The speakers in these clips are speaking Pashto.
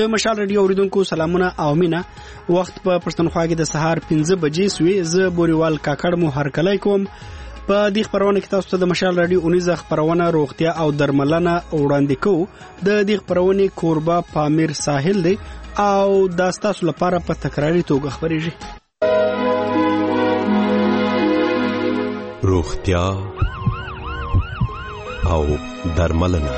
د مشال رادیو اوریدونکو سلامونه او مینا. وخت په پښتونخوا کې د سهار 5 بجې سوي. زه بوريوال کاکړ مو هرکلی کوم. په دې خبرونه کې تاسو ته د مشال رادیو 19 خبرونه روغتیا او درملنه وړاندې کوو. د دې خبرونه کوربه پامیر ساحل دی او د تاسو لپاره په تکراری توګه خبرېږي. روغتیا او درملنه.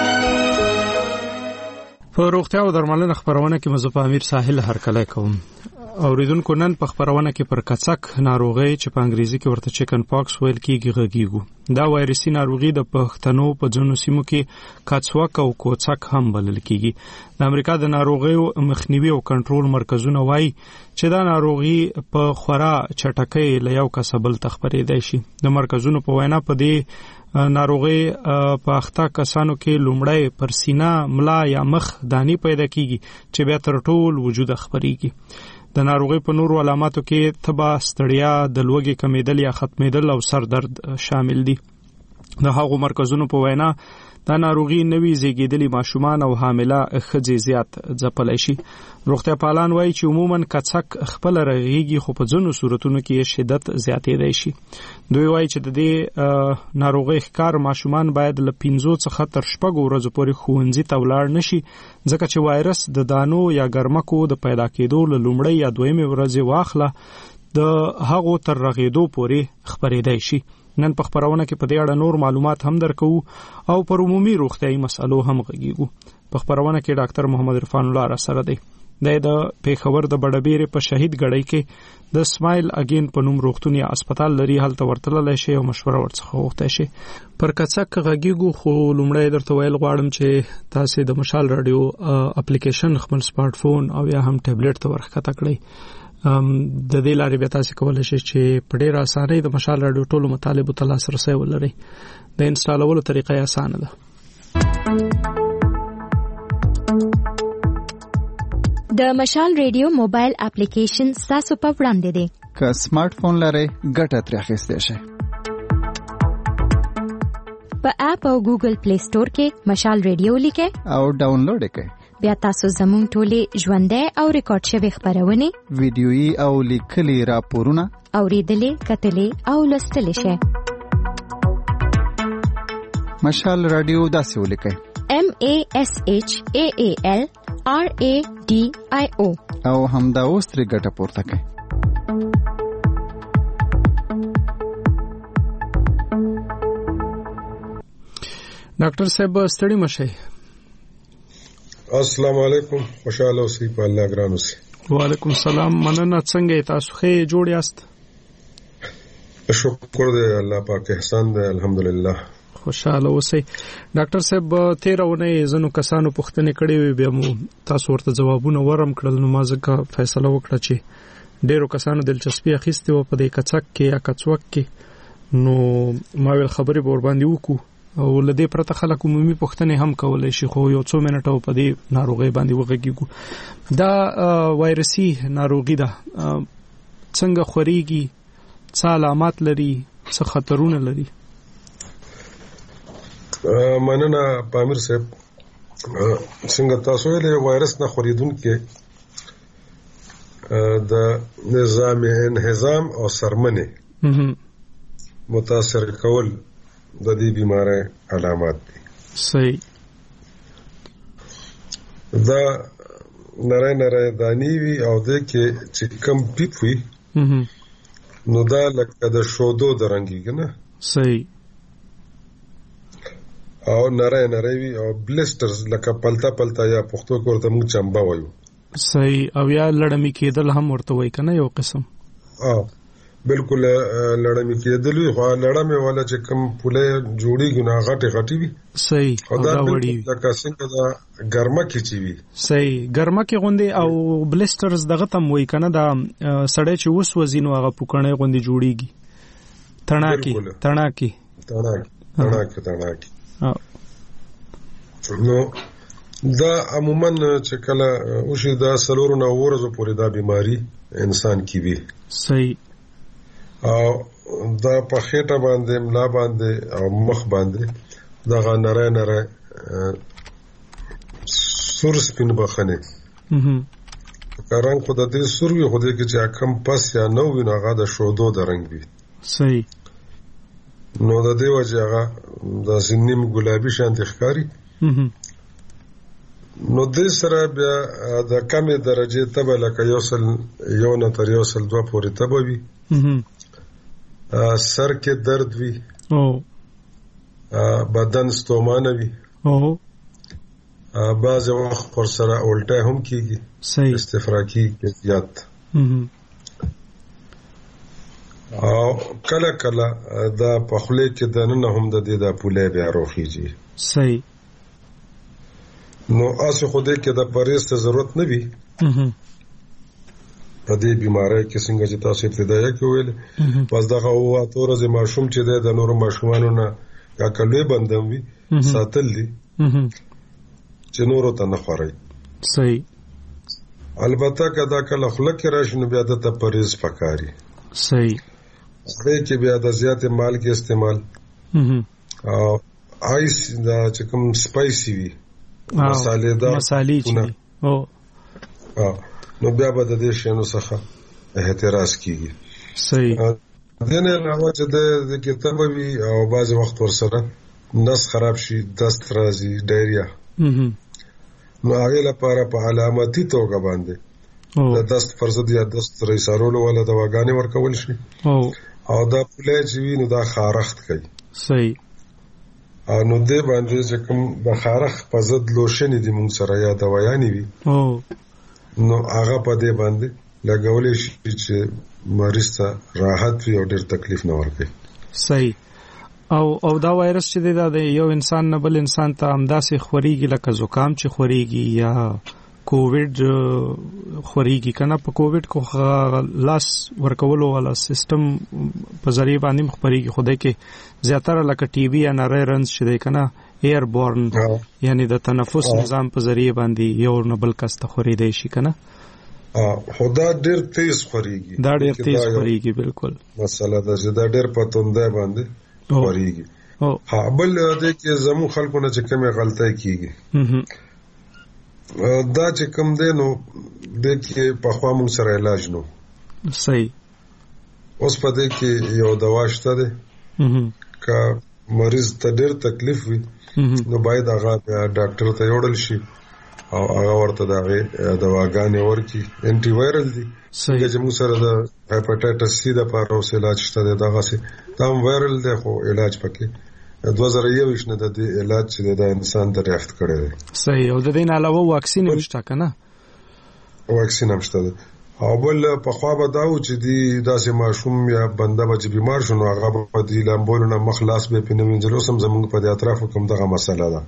په روغتیا او درملنه خبرونه کې مزه په امیر ساحل هرکلی کوم. اوریدونکو نن په خبرونه کې پر کڅک ناروغي چې په انګریزي کې ورته چیکن پاکس ویل کېږي غږیږو. دا وایرسي ناروغي د پښتنو په ځینو سیمو کې کڅوک او کوڅک هم بلل کېږي. د امریکا د ناروغیو مخنیوي او کنټرول مرکزونه وایي چې دا ناروغي په خورا چټکۍ له یو کس بل ته خپرېدای شي. د مرکزونو په وینا په دې ناروغي په اخته کسانو کې لومړی پر سینه، ملا یا مخ دانی پیدا کیږي چې بیا تر ټول وجود خپريږي. د ناروغي په نورو علاماتو کې تبه، ستړیا، د لوږې کمیدل یا ختمیدل او سر درد شامل دي. د هغو مرکزونو په وینا دا ناروغي نوي زیږیدلي ماشومان او حامله ښځې زیات ځپلی شي. روغتیا پالان وایي چې عموما کڅک خپل رغېږي خو په ځینو صورتونو کې شدت زیاتېدای شي. دوی وایي چې د دې ناروغي ښکار ماشومان باید له 5 څخه تر 6 ورځې پورې ښوونځي ته ولاړ نشي، ځکه چې وایرس د دانو یا ګرمکو د پیدا کېدو له لومړۍ یا دویمې ورځې واخله د هغو تر رغېدو پورې خپرېدای شي. نن په خبرونه کې په دې اړه نور معلومات هم درکو او پر عمومي روغتیايي مسلو هم غږیږو. په خبرونه کې ډاکټر محمد عرفان الله را سره دی. د پیښور د بډبیرې په شهید ګړۍ کې د سمایل اگین په نوم روغتون یا هسپتال لري، هلته ورتللی شي او مشوره ورڅخه وغوښتی شي. پر کڅک غږیږو خو لومړی درته ویل غواړم چې تاسې د مشال رادیو اپلیکیشن خپل سمارټ فون او یا هم ټابلیټ ته ورښکته کړئ. د دې لارې بیا تاسې کولی شئ چې په ډېره اسانۍ د مشال رادیو ټولو مطالبو ته لاسرسی ولرئ. د انسټالولو طریقه یې اسانه ده. د مشال رادیو موبایل اپلیکیشن ستاسو په وړاندې دی. که سمارټ فون لرئ ګټه ترې اخیستی شئ. په اپ او ګوګل پلی سٹور کې مشال رادیو لیکئ او ډاونلوډ یې کړئ. بیا تاسو زموږ ټولې ژوندۍ او ریکارډ شوي خبرونه، ویډیويي او لیکلي راپورونه اوریدلې، کتلې او لوستلی شئ. مشال رادیو داسې ولیکئ: MASHAALRADIO او همدا اوس ترې ګټه پورته کړئ. ډاکټر صاحب ستړي مشئ. السلام علیکم. خوشاله اوسئ په الله ګران اوسئ. وعلیکم السلام. مننه. څنګه تاسو ښه جوړ یاست؟ شکر دی الله پاک احسان دی الحمدلله. خوشاله اوسئ. ډاکټر صاحب 13 ونې زنو کسانو پوښتنې کړې وي، بیا مو تاسو ورته جوابونه ورم کړل، نو ما ځکه فیصله وکړه چې ډیرو کسانو دلچسپي اخیستې و په دې کڅک کې یا کڅوک کې، نو ما ویل خبرې به ورباندې وکړو او لدې پرته خلک عمومي پوښتنې هم کولای شي، خو یو څو منټو په دې ناروغي باندې وغږیږو. دا وایرسي ناروغي ده، څنګه خوريږي، څه علامات لري، څه خطرونه لري؟ مننه پامیر صاحب. څنګه تاسو له وایرس نه خوريدونکو د نظام انهضام او سرمنه متاثر کول د دې بیماری علامات دي. صحیح. دا نره دانی وی او د کې چې کم پیپ وي نو دا لکه د شودو درنګي نه. صحیح. او نره وی او بلسترز لکه پلتا یا پښتو کې ورته موږ چمبا وایو. صحیح. او یا لړمی کېدل هم ورته وای کنه یو قسم. بالکل لړمی کېدل خو لړمه والا چې کم پوله جوړیږي نه غټي وي. صحیح. دا وړي لکه څنګه دا ګرمه کې چی وي. صحیح. ګرمه کې غوندي او بلسترز دغه تم وای کنه دا سړی چې وس وزینو هغه پوکړې غوندي جوړیږي. تڼاکی. نو دا عموما چې کله وشي دا سلورو نه ورځو پورې دا بیماری انسان کې وي. صحیح. او دا په خېټه باندې، ملا باندې او مخ باندې دا نره سور سپین بخنه رنګ خو د دې سور وي، خو دې کې چې کم پس یا نو وي نو هغه د شودو د رنګ وي. صحیح. نو د دې وجه هغه د سنیم ګلابي شانتي ښکاري. نو دې سره بیا د کمې درجه تبه لکه یو نه تر 1.2 پورې تبه وي. سر کې درد وي. بدن ستومانه وي. بعض وخت پر سره الټه هم کیږي. صحیح. استفراقی کیفیت. او کله کله دا په خله کې د نن هم د دې د پوله بیا روخیږي. صحیح. نو اسه خوده کې د پرهیز ته ضرورت نه وي. په دې بیماری کې څنګه چې تاسو ابتدایي کې ویل پس دغه هوا تورزه ماشوم چې د نور ماشومانو نه یا کلوې بندم وي ساتل دي چې نور ته نه خوري. صحیح. البته کدا کله خلک راشي نو بیا د پرهیز پکاري. صحیح. دې کې بیا د زیات مال کې استعمال او آیس دا چې کوم سپایسي وي مصالحدار او نو بیا به د دې شنو څخه احتراز کیږي. صحیح. دنه علاوه چې د کتابه وی او بعض وخت ورسره نس خراب شي، دست راځي، ډایریا. نو هغه لپاره په علامتي توګه باندې د دست فرض یا دست رئیسارولو ولا دواګانې ورکول شي. او دا پله چې وینو دا خارخت کوي. صحیح. نو دې باندې چې کوم د خارخ په ضد لوشن دي مونږ سره یا دوايانې وي نو هغه په دې باندې لګولې شي چې مریض ته راحت وي او ډېر تکلیف نه ورکړي. صحیح. او دا وایرس چې د یو انسان نه بل انسان ته همداسې خوريږي لکه زکام چې خوريږي یا کووډ خوريږي کنه. په کووډ کو لاس ورکولو والا سیستم په ذریعہ باندې خوريږي. خوده کې زیاتره لکه ټي بي یا نریرنز چې دی کنه ایر بورن یعنی د تنفس نظام په ذریعہ باندې یو نه بل کس ته خوريدي شي کنه. خدا ډېر تیز خوريږي. دا ډېر تیز خوريږي. بالکل مسله ده چې دا ډېر پتونده باندې خوريږي. بل دې کې زمو خلکو نه چې کومه غلطۍ کیږي دا چې کوم دی نو د کې په خوا مون سره علاج نو. صحیح. اوس په دې کې یو دوا شته ده که مریض ته ډېر تکلیف وي نو باید هغه ډاکټر ته یوړل شي او هغه ورته دواګانې ورکړي. انټي وایرل دي. صحیح. چې موږ سره د هپاتایټس سی د پاره اوس علاج شته ده دغه سي تام وایرل ده خو علاج پکې 2021 نه د علاج چې د انسان ته ریاست کړی دی. صحیح. او د دې نه علاوه واکسین هم شته کنه. واکسین هم شته او بل په خوا به داو چې دی داسې ماشوم یا بنده به چې بیمار شونه هغه په دې لامبولو نه مخلاص به پینې منځلو سم زموږ په دې اطرافو کوم دغه مسله ده.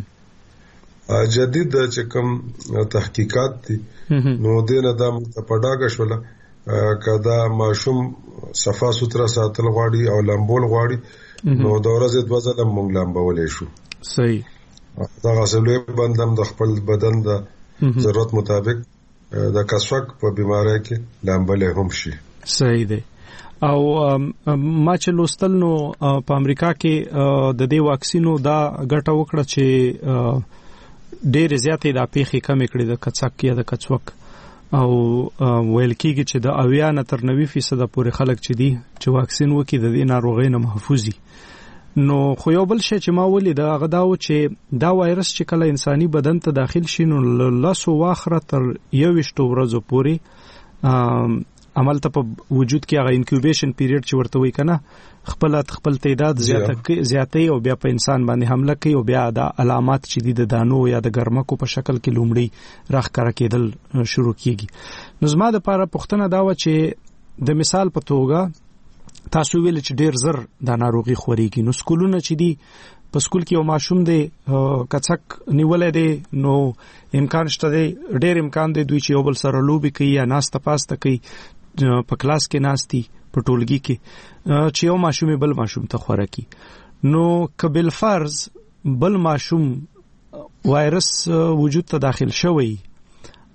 جدید چې کوم تحقیقات دي نو دینه د پډاګه شوله کدا ماشوم صفا سوتره ساتل غواړي او لامبول غواړي نو د ورځې 2 ځله مونږ لامبولې شو. صحیح. دا غسلې بندم د خپل بدن د ضرورت مطابق د کسوک په بیماری کې لامبولې هم شي. صحیح دی. او ما چې لوستل نو په امریکا کې د دې واکسینو دا ګټه وکړه چې ډېر زیاتې د پیخي کم کړي د کڅک یا د کڅوک او ویل کېږي چې د 80 نه تر 90% پورې خلک چې دي چې واکسین وکړي د دې ناروغۍ نه محفوظي. نو خو یو بل شی چې ما ولید هغه دا و چې دا وایرس چې کله انساني بدن ته داخل شي نو لاسو واخره تر 21 ورځې پورې عمل ته په وجود کې هغه انکیوبیشن پیریډ چې ورته وای کنه خپل تعداد زیاتې او بیا په انسان باندې حمله کوي او بیا د علامات چې د دانو یا د ګرمکو په شکل کې لومړی راخکاره کېدل شروع کیږي. نو زما د لپاره پوښتنه دا و چې د مثال په توګه تاسو ویل چې ډیر زر د ناروغي خوريږي نو سکولونه چې دي په سکول کې یو ماشوم دی کڅک نیولې دی نو امکان شته دی ډیر امکان دی دوی چې یو بل سره لوبي کوي یا ناسته پاسته کوي په کلاس کې ناستي په ټولګي کې چې یو ماشوم بل ماشوم ته خورکی نو قبل فرض بل ماشوم وایرس وجود ته داخل شوی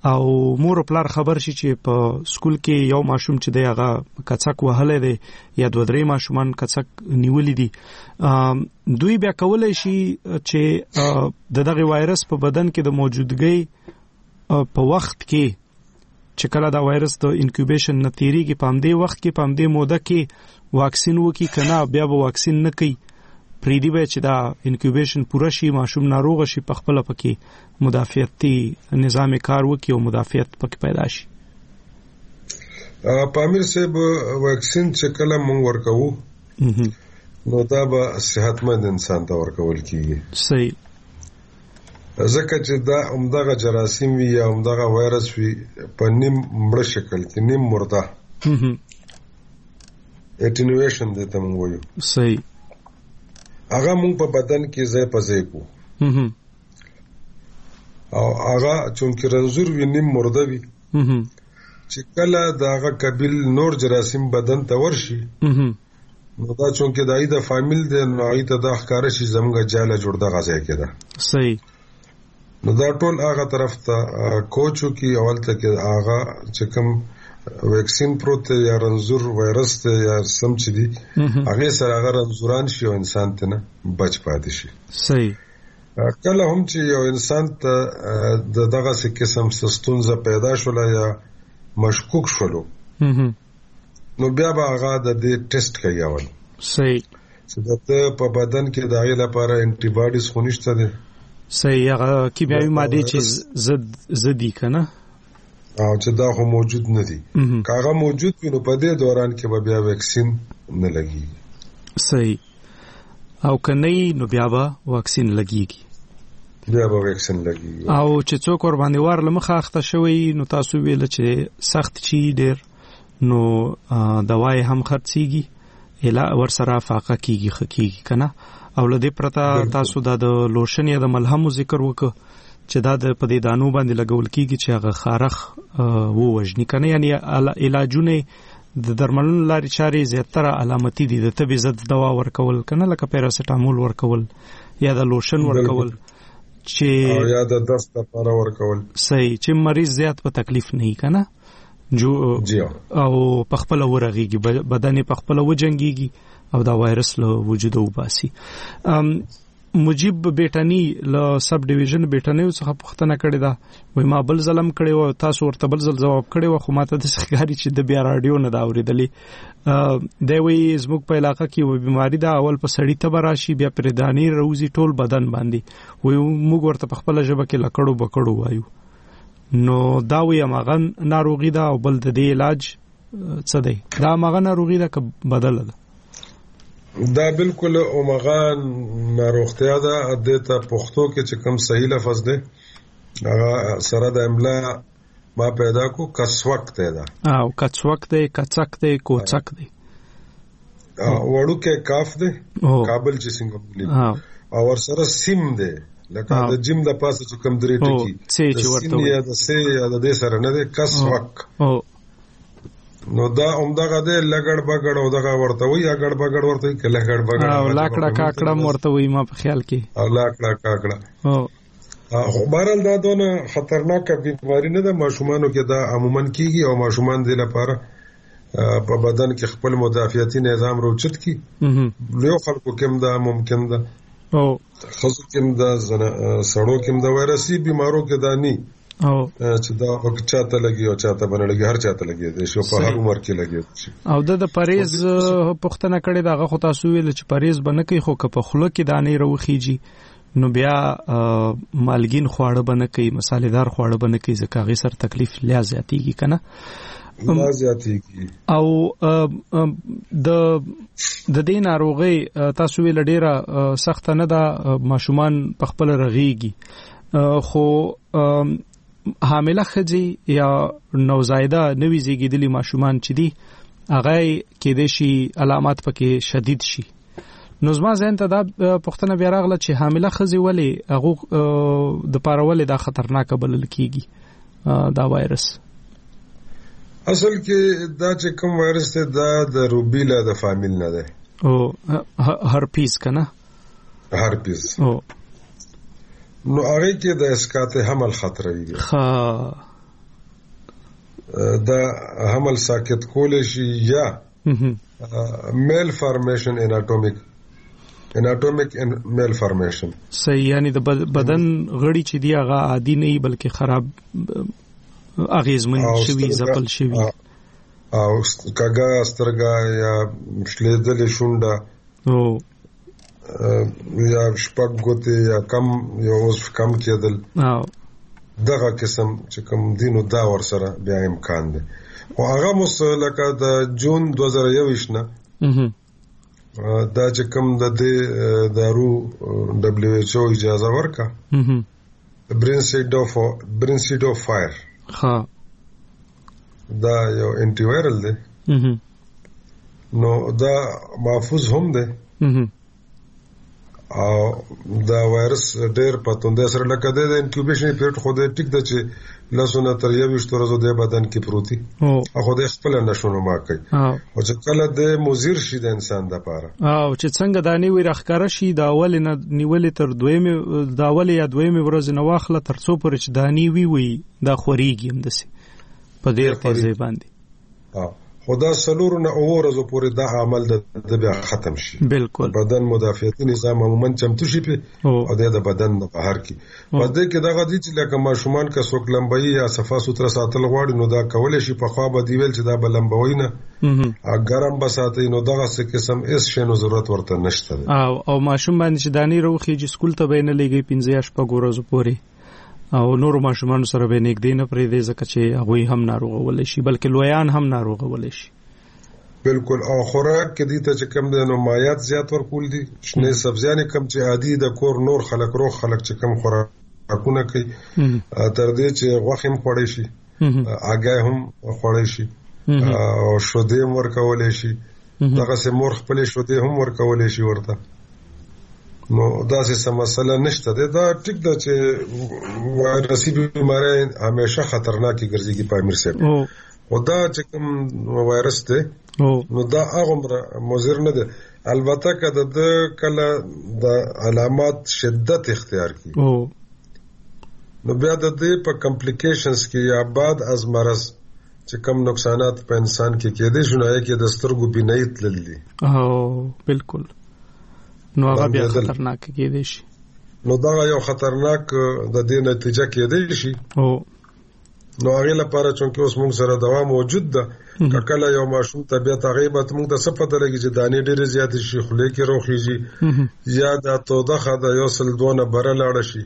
او مور پلار خبر شي چې په سکول کې یو ماشوم چې دی هغه کڅک وهلې دی یا 2-3 ماشومان کڅک نیولې دي دوی بیا کولای شي چې دغه وایرس په بدن کې د موجودګۍ په وخت کې چې کله دا وایرس د انکیوبیشن نتیریږي په همدې وخت کې په همدې موده کې واکسین وکي کنه بیا به واکسین نه کوي پریدي به چې دا انکیوبیشن پوره شي ماشوم ناروغ شي په خپل پکې مدافعتي نظام کار وکي او مدافعت پکې پیدا شي پامیر صاحب واکسین چې کله مونږ ورکوو نو دا به صحتمند انسان ته ورکول کیږي صحیح ځکه چې دا عمدغه جراثیم وي یا عمدغه وایرس وي په نیم مړه شکل کې نیم مرده اټینویشن دې ته مونږ وایو صحیح هغه مونږ په بدن کې ځای په ځای کو او هغه چونکه رنځور وي نیم مرده وي چې کله داغه قبیل نور جراثیم بدن ته ورشي نو دا چونکه دای د فامیل د نوعی ته د ښکار شي زمغه جاله جوړ د غځای کېده صحیح نو دا ټول هغه طرف ته کوچو کې اول ته کې هغه چې کوم ویکسین پروت یا رنځور وایرس ته یا سم چې دي هغه سره هغه رنځوران شي او انسان ته نه بچ پاتې شي صحیح کله هم چې یو انسان ته دغه څه قسم ستونزه پیدا شوله یا مشکوک شولو نو بیا به هغه د دې ټیسټ کوي اول صحیح چې د په بدن کې د هغې لپاره انټي باډیز خو نشته دی صحیح هغه کیمیاوي ماده چې زدي کنه او چې دا خو موجود نه دي کاغه موجود وي نو په دې دوران کې به بیا ویکسین نه لګي صحیح او کنه نو بیا به واکسین لګيږي بیا به ویکسین لګي او چې څوک ور باندې وار لمخه اخته شوی نو تاسو ویل چې سخت چی ډیر نو دوايي هم خرڅيږي اله ور سره فاقه کیږي خکېږي کنه او لدې پرتا تاسو د لوشن یا د ملهم ذکر وکړه چې دا د پدې دانو باندې لګول کیږي چې هغه خارخ ووجنی کنه یعنی علاجونه د درملونو لاري چاري زیاتره علامتي دي د طبي ضد دوا ورکول کنه لکه پیراسټامول ورکول یا د لوشن ورکول چې یا د دست لپاره ورکول صحیح چې مریض زیات په تکلیف نه کنه جو او پخپل ورغيږي بدن پخپل وجنګيږي او دا وایرس له وجود وباسي مجيب بیٹانی له سب ډیویژن بیٹانی څخه پوښتنه کړې ده وای ما بل ظلم کړي او تاسو ورته بل جواب کړي و خو ماته د ښکاری چې د بیا رادیو نه دا اوریدلې دی وی زموږ په علاقې کې و بیماری دا اول په سړی ته راشي بیا پردانی روزي ټول بدن باندې وای موږ ورته په خپل ژبه کې لکړو بکړو وایو نو دا وی ماغه ناروغي ده او بل د دې علاج څه دی دا ماغه ناروغي ده که بدل ده دا بالکل اومغان ناروغتیا ده ادته پښتو کې چې کوم صحیح لفظ ده هغه سره د املا ما پیدا کو کڅوک ده او کڅوک ده کڅک ده کوڅک ده وړو کې کاف ده کابل چې څنګه بولی او ور سره سیم ده لکه د جیم د پاسه چې کوم درې ټکی چې ورته یا د سه یا د دې سره نه ده کڅوک نو دا عمدغه د لګړ بګړ او دغه ورته وي یا ګړ بګړ ورته کې لګړ بګړ او لاکړه کاکړه ورته وي ما په خیال کې او لاکړه کاکړه خو بهرحال دا دونه خطرناک بیماری نه ده ماشومانو کې دا عموما کیږي او ماشومان د لپاره په بدن کې خپل مدافعتي نظام روچت کی یو خلکو کې دا ممکن ده او خاصو کې دا سړو کې دا وایرسي بیمارو کې دا ني او چې دا وخت چاته لګي او چاته باندې لګي هر چاته لګي د شو په هر عمر کې لګي او د پریز پښتنه کړي دا غو تاسو ویل چې پریز بنه کوي خو که په خله کې دانې روخیږي نو بیا مالګین خواړه بنه کوي مصالحدار خواړه بنه کوي ځکه غي سر تکلیف لا زیاتیږي کنه او د دې ناروغي تاسو ویل ډیره سخت نه ده ماشومان په خپل رغيږي خو حامله خځې یا نوزایده نوې زیږیدلي ماشومان چې دي هغه کې د شي علامات پکې شدید شي نو زما ځین ته دا پښتنه بیا راغله چې حامله خځې ولې هغه د پارولې دا خطرناک بلل کیږي دا وایرس اصل کې دا چې کوم وایرس ته دا د روبیلا د فامیل نه ده او هرپیس کنه هرپیس نو هغه کې د اسقاط حمل خطر وي دا حمل ساکت کول شي یا میل فارمیشن اناټومیک میل فارمیشن. صحیح، یعنی د بدن غړي چې دی هغه عادي نه وي بلکې خراب اغیزمن شوي، زپل شوي، او کاګه سترګه یا شلیدل شونډه یا شپږ ګوتې یا کم یو اوس کم کېدل، دغه قسم چې کوم دینو دا ور سره بیا امکان دی. او هغه مس لکه د جون 2021 نه دا چې کوم د دې دارو WHO اجازه ورکا برینسیډوفایر دا یو انټي وایرل دی، نو دا محفوظ هم دی او دا وایرس ډېر پاتونده سره لکه د انکیوبیشن پیریډ خو دې ټیک ده چې لاسونه تر 21 ورځې د بدن کې پروتي او خو دې خپل نشونه ما کوي او چې کله د مضر شي د انسان د پاره او چې څنګه د نیوي راخکاره شي د اول نه نیولې تر دویمه د اول یا دویمه ورځ نه واخله تر څو پر چې دانی وی دا خوريږي هم دسي په ډېر تیزه باندې. خدا سلور نه اورزو پورې دا عمل د بیا ختم شي. بالکل بدن مدافعتي نظام عموما چمتو شي په او د بدن د بهر کې پدې کې دغه دي چې لکه ماشومان کا څوک لمبي یا صفه سوتره ساتل غواړي نو دا کولای شي په خوا به دی ویل چې دا بلمبوي نه ګرم بساتي نو دغه څه قسم اس شنو ضرورت ورته نشته او ماشوم باندې چې دانی روخي چې سکول ته به نه لګي 15 شپه ورځې پورې او نور ماشومان سره به نګدې نه پرې دې ځکه چې هغه هم ناروغه ولې شي بلکې لویان هم ناروغه ولې شي. بالکل. او خوراک کې دي ته چې کم د مایعات زیات ورکول دي، شنه سبزیانې کم چې عادي د کور نور خلک روغ خلک چې کم خوراکونه کوي تر دې چې غوښه هم خوړې شي، اګه هم خوړې شي او شوده هم ورکولې شي، دغه سه مور خپل شوده هم ورکولې شي ورته. نو دا څه مسله نشته دا ټیک ده چې وایرسي بیماری همیشه خطرناکي ګرځي په امیر صاحب او دا چې کوم وایرس دی نو دا هغه مضر نه ده، البته کله د کله د علامات شدت اختیار کی نو بیا د دې په کمپلیکیشنز کې یا بعد از مرض چې کوم نقصانات په انسان کې کېدې شنه کې د سترګو بینایی تللی بالکل نو هغه بیا خطرناک کېدې شي. نو دا یو خطرناک د دې نتیجه کېدې شي نو هغه لپاره چې اوس موږ سره دوا موجود ده کله یو ماشوم طبيعت غیبت موږ د صفه درګي چې دانې ډېر زیات شي خله کې روخيږي یا د توده د یو سل دونه بره لاړ شي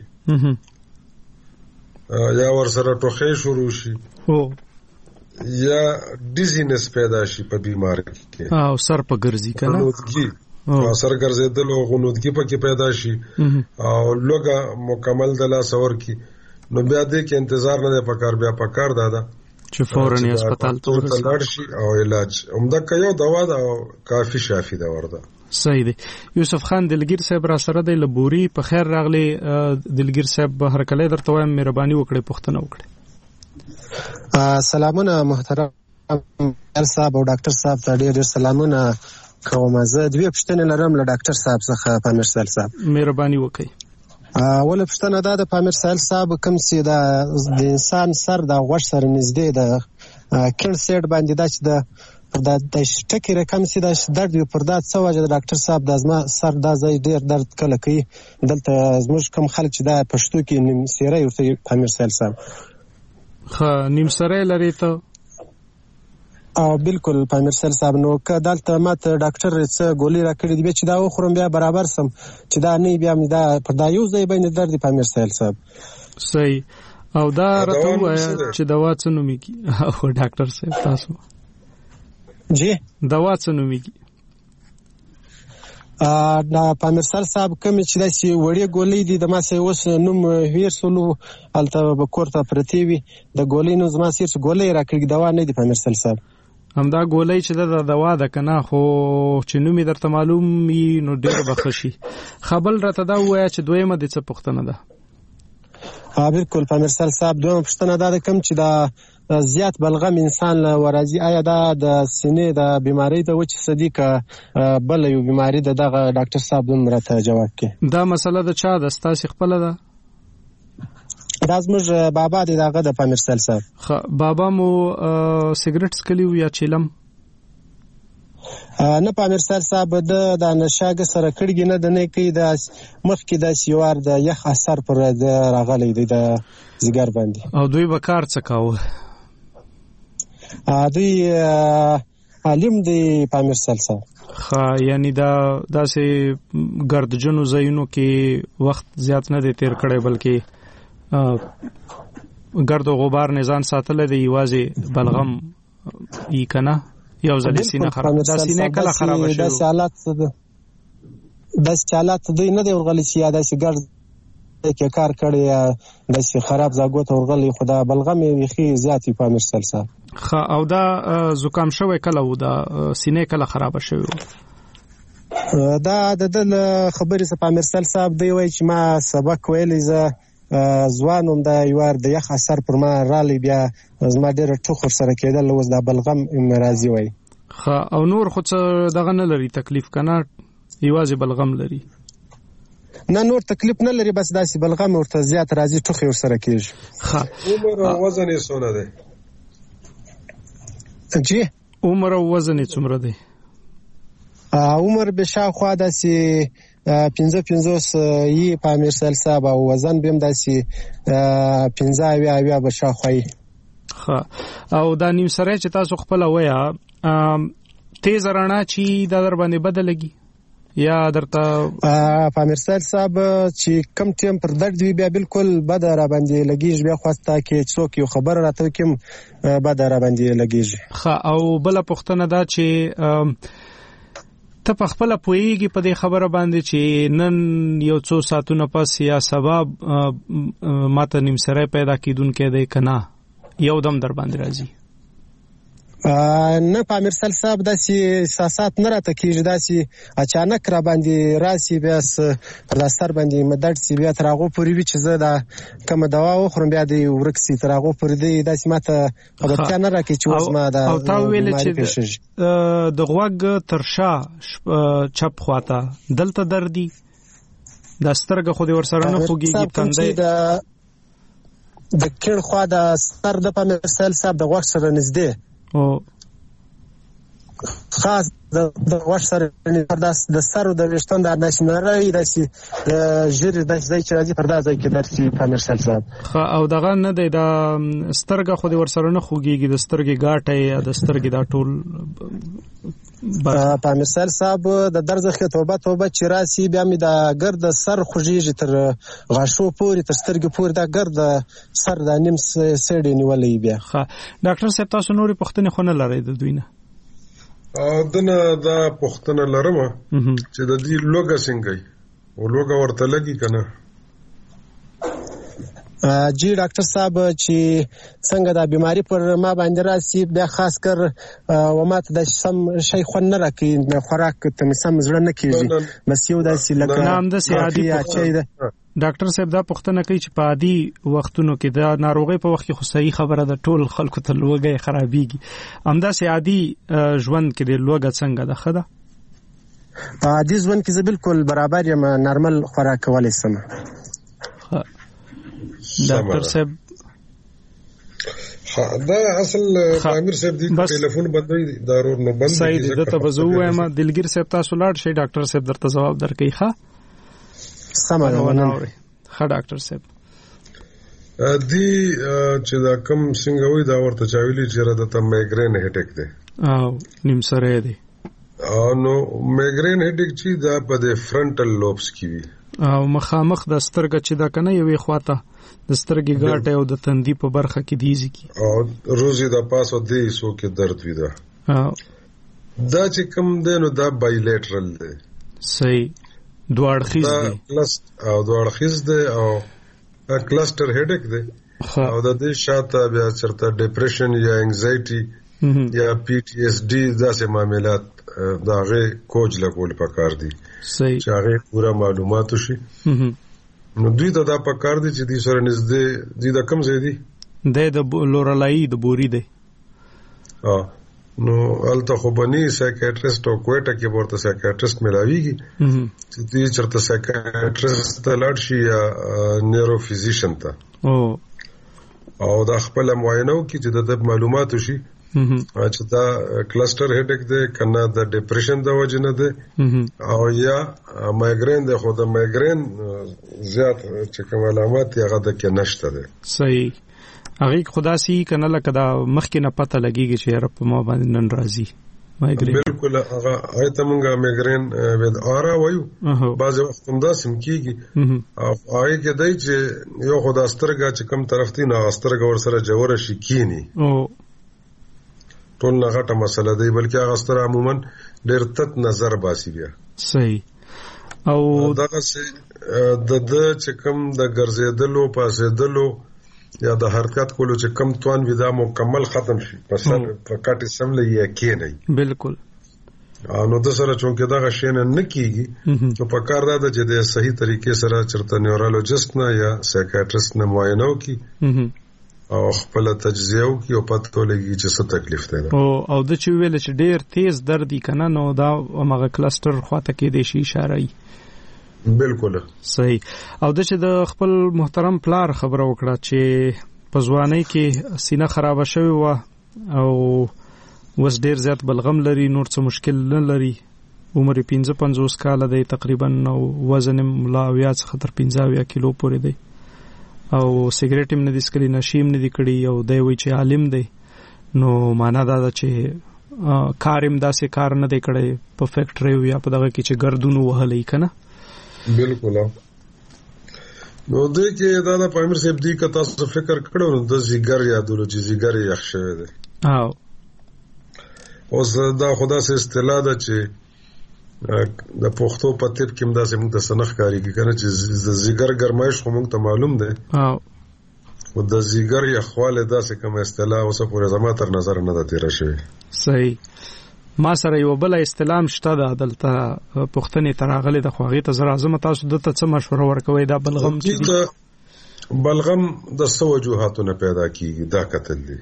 یا ور سره ټوخې شروع شي یا ډیزینس پیدا شي په بیماری کې او سر په ګرځي کنه سر ګرځیدل او غنودګي پکې پیدا شي او لوګه مکمل د لاس اور کی نو بیا دې کې انتظار نه پکار بیا پکار دادا چې فورن هسپتال ته ورشي او علاج عمده کوي دوا دا کافي شافي دا ورده. صحیح دی. یوسف خان دلګیر صاحب را سره د لبوري په خیر راغلی. دلګیر صاحب هر کله درته وایم مهرباني وکړئ پوښتنه وکړئ. سلامونه محترم صاحب او ډاکټر صاحب ته ډېر سلامونه کوم. زه دوی پښتنه لرم له ډاکټر صاحب څخه پامیر سال صاحب مهرباني وکړئ. ول پښتنه دا د پامیر سال صاحب کوم چې د انسان سر د غوښ سره نږدې د کڼ سیټ باندې دا چې د ټکی رقم چې د درد یو پر دا څه وجه د ډاکټر صاحب د ازما سر دا ځای ډیر درد کله کوي دلته زموږ کوم خلک چې دا پښتو کې نیم سیره ورته پامیر سال صاحب نیم سره لري ته او بالکل پامیر سال صاحب نو که دلته ماته ډاکټر څه ګولې راکړي دي چې دا وخورم بیا برابر سم چې دا نه بیا مې دا پر دا یو ځای باندې درد پامیر سال صاحب. صحیح. او دا راته وایا چې دوا څه نوميږي او ډاکټر صاحب تاسو جی دوا څه نوميږي دا پامیر سال صاحب کوم چې دا سی وړي ګولې دي د ما سه اوس نوم هیر سولو الته بکورته پرتی وي د ګولې نو زما سیر ګولې راکړي دوا نه دي پامیر سال صاحب همدا ګولې چې د دوا د کنه خو چې نومي درته معلوم نو ډېر بخښي خبل راته دا وایا چې دویمه د څه پښتنه ده. بالکل پامیر سال صاحب دویمه پښتنه ده کوم چې دا زیات بلغم انسان له ورازي آیا دا د سینې د بیماری د وچ صدیق بل یو بیماری دغه ډاکټر صاحب هم راته جواب کړي. دا مسله د چا د ستاسو خپل ده دا زموږ بابا دی دغه د پامیر سیل صاحب. بابا مو سیګریټ څکلی یا چیلم؟ نه پامیر سیل صاحب د نشاګ سره کړي نه د نه کوي د مخکې د سیوار د یخ اثر پر د راغلی دی د زیګر باندې. او دوی به کار څه کاوه؟ دوی عالم دی پامیر سیل صاحب. یعنی داسې ګردجنو ځایونو کې وخت زیات نه دی تیر کړی بلکې ګرد او غبار نه ځان ساتلی دی، یوازې بلغم یې که نه یو ځلې سینه خراب دا سینه کله خرابه شوې داسې حالات دوی نه دی ورغلی چې یا داسې ګرد کې کار کړی یا داسې خراب ځاګو ته ورغلی، خو دا بلغم یې بیخي زیات وي پامیر سیل صاحب. او دا زکام شوی کله و؟ دا سینه کله خرابه شوی و؟ دا د خبرې څخه پامیر سیل صاحب دی وایي چې ما سبق ویلی، زه ځوان وم، دا یوار د یخ اثر پر ما رالی، بیا زما ډېره ټوخ ورسره کېدل، اوس دا بلغم راځي وایي. او نور خو څه دغه نه لري تکلیف که نه یوازې بلغم لري؟ نه نور تکلیف نه لري، بس داسې بلغم ورته زیات راځي، ټوخې ورسره کېږي. عمر او وزن یې څونه دی؟ جی عمر او وزن یې څومره دی؟ عمر به شاوخوا داسې 55 یې پامیر سیل صاحب، او وزن به هم داسې 15 به شاوخوا یې. او دا نیم سری چې تاسو خپله وایه تیز رڼا چې دا در باندې بده لګي یا درته پامیر سیل صاحب چې کم ټیم پر درد وي بیا بالکل بده را باندې لګیږي، بیا خواسته کې څوک یو خبر راته وکړي بده را باندې لګیږي. او بله پوښتنه دا چې ته په خپله پوهېږي په دې خبره باندې چې نن یو څو ساعتونه پس یا سبا ماته نیم سری پیدا کیدونکی دی که نه یو دم در باندې راځي؟ نه پامیر سیل صاحب داسې احساسات نه راته کېږي، داسې اچانک را باندې راسي، بیا پر دا سر باندې مدد سي، بیا تر هغو پورې وي چې زه دا کومه دوا وخورم بیا دی ورک سي، تر هغو پورې دی داسې ماته خبرتیا نه راکوي چې اوس ما دا او تا ویلې چې د غوږ تر شا چپ خواته دلته درد دي، دا سترګه خو دې ورسره نه خوږېږي تندی د کیڼ خوا د سر د پامیر سیل صاحب د غوږ سره نږدې خاص د غوږ سره د سر او د ویښتان د ناشنارۍ داسې ژیرې داسې ځای چې راځي پر دا ځای کې درسي پامیر سیل صاحب. او دغه نه دی دا سترګه خو دې ورسره نه خوږېږي، د سترګې ګاټه یا د سترګې دا ټول پامیر سیل صاحب د درد څخه توبه چې راسي بیا مې دا ګرد سر خوږېږي تر غاښو پورې تر سترګې پورې، دا ګرد سر دا نیم سیډې نیولی بیا. ډاکټر صاحب تاسو نورې پوښتنې خو نه لرئ د دوی نه؟ دنه دا پوښتنه لرم چې د دې لوګه څنګه او لوګه ورته لګي که نه؟ جی ډاکټر صاحب چې څنګه دا بیماری پر ما باندې راسي بیا خاص کر و ما ته د سم شي خو نه راکې خوراک ته مې سم زړه نه کېږي، بس یو داسې لکه نام د سیادي ډاکټر صاحب دا پوښتنه کوي چې په عادي وختونو کې دا ناروغي په وخت کې خو صحیح خبره ده ټول خلکو ته لوګي خرابېږي، همداسې عادي ژوند کې د لوګه څنګه ده؟ ښه ده په عادي ژوند کې زه بالکل برابر یم، نارمل خوراک کولی سم. ډاکټر صاحب دا اصل امیر صاحب دی ټلیفون بندوي دارور نو بند صحیح دي ته بزو وایم دلګیر صاحب تاسو لاړ شي ډاکټر صاحب درته جواب درکړي. ښه سمه ښه ډاکټر صاحب دی چې دا کم څنګه وي دا ورته چاویلی چې را د مایګرین هډیک دی او نیم سره دی نو مایګرین هډیک چې دا په د فرنټل لوبس کې وي او مخامخ د سترګې چې دا کنه یوې خواته د سترګې ګاټه او د تندي په برخه کې دیږي او روزي د پاسو دی سو کې درد وي دا چې کم دی نو دا بایلیټرل دی صحیح دواړخیز دی او دواړخیز دی او کلسټر هډیک دی او د دې شاته بیا چرته ډیپریشن یا انزایټي یا پی ټی اس ډي داسې معاملات داغه کوج لګول پکار دي صحیح چې هغه پورا معلومات شي نو دوی ته دا پکار دي چې دوی سره نږدې دي د کم ځای دي د لورلای د بوري دی نو الته خو بني سایکیاټریست او کوټه کې ورته سایکیاټریست ملاويږي چې دې چرته سایکیاټریست ته لاړ شي یا نیورو فزیشن ته او دا خپل معاینه وکړي چې د معلومات شي چې دا کلسټر هډیک دی کنه د ډیپریشن د وجه نه دی او یا مایګرین دی. خو د مایګرین زیات چې کوم علامات یې هغه د کې نشته دی. صحیح. هغه خدا سي کنه لکه دا مخکې نه پته لګيږي چې رب ما باندې نن راځي مایګرین. بالکل هغه ایته مونږه مایګرین ود اورا وایو بعض وخت هم دا سم کیږي او هغه کې دای چې یو خدا سترګه چې کوم طرف دی نه سترګه ور سره جوړه شي کینی ټول نه غټه مسله دی بلکې هغه ستر عموما ډېر تت نظر باسي بیا. صحیح. او دا چې د چې کوم د ګرځېدلو پاسېدلو یا د حرکت کولو چې کم توان وي دا مکمل ختم شي پس په کاټي سملې یې کې نه. بالکل. نو د سره چونکه دا غشین نه کیږي نو په کار دا چې د صحیح طریقې سره چرته نیورولوژیست نه یا سایکیاټریست نه معاینه وکړي او خپل تجزیه وکړي او پته ولګي چې څه تکلیف دی. او د چې ویل چې ډېر تیز درد کنه نو دا هغه کلسټر خواته کې د شي اشاره ای. بالکل صحیح. او د چې د خپل محترم پلار خبره وکړه چې په ځوانۍ کې سینه خراب شوی و او وس ډیر زیات بلغم لري نور څه مشکل نه لري عمر 55 کال دی تقریبا او وزن ملا ویا څخه تر 15 کیلو پورې دی او سیګریټ هم نه دسکلی نشیم نه دی کړی او دی وی چې عالم دی نو معنا دا چې کارم داسې کار نه دی کړی په فیکټری یا په دغه کې چې ګردونو وهلې کنه. بالکل. نو دې کې دا د پامیر صاحب دی که تاسو فکر کړو نو د زیګر یادولو چې زیګر یې ښه شوی دی. اوس دا خدا سه اصطلاح ده چې د پښتو په تیب کې هم داسې موږ ته سنخ کاریږي کنه چې د زیګر ګرمایش خو موږ ته معلوم ده او د زیګر یخواله داسې کوم اصطلاح اوسه پورې زما تر نظر نه ده تیر شوی. صحیح. ما سره یو بل اصطلاح شته د عدالت پښتنې تراغله د خواغې ته زرا اعظم تاسو د څه مشوره ورکوي دا بلغم چې بلغم د څه وجوهاتونه پیدا کیږي دا قتل دي.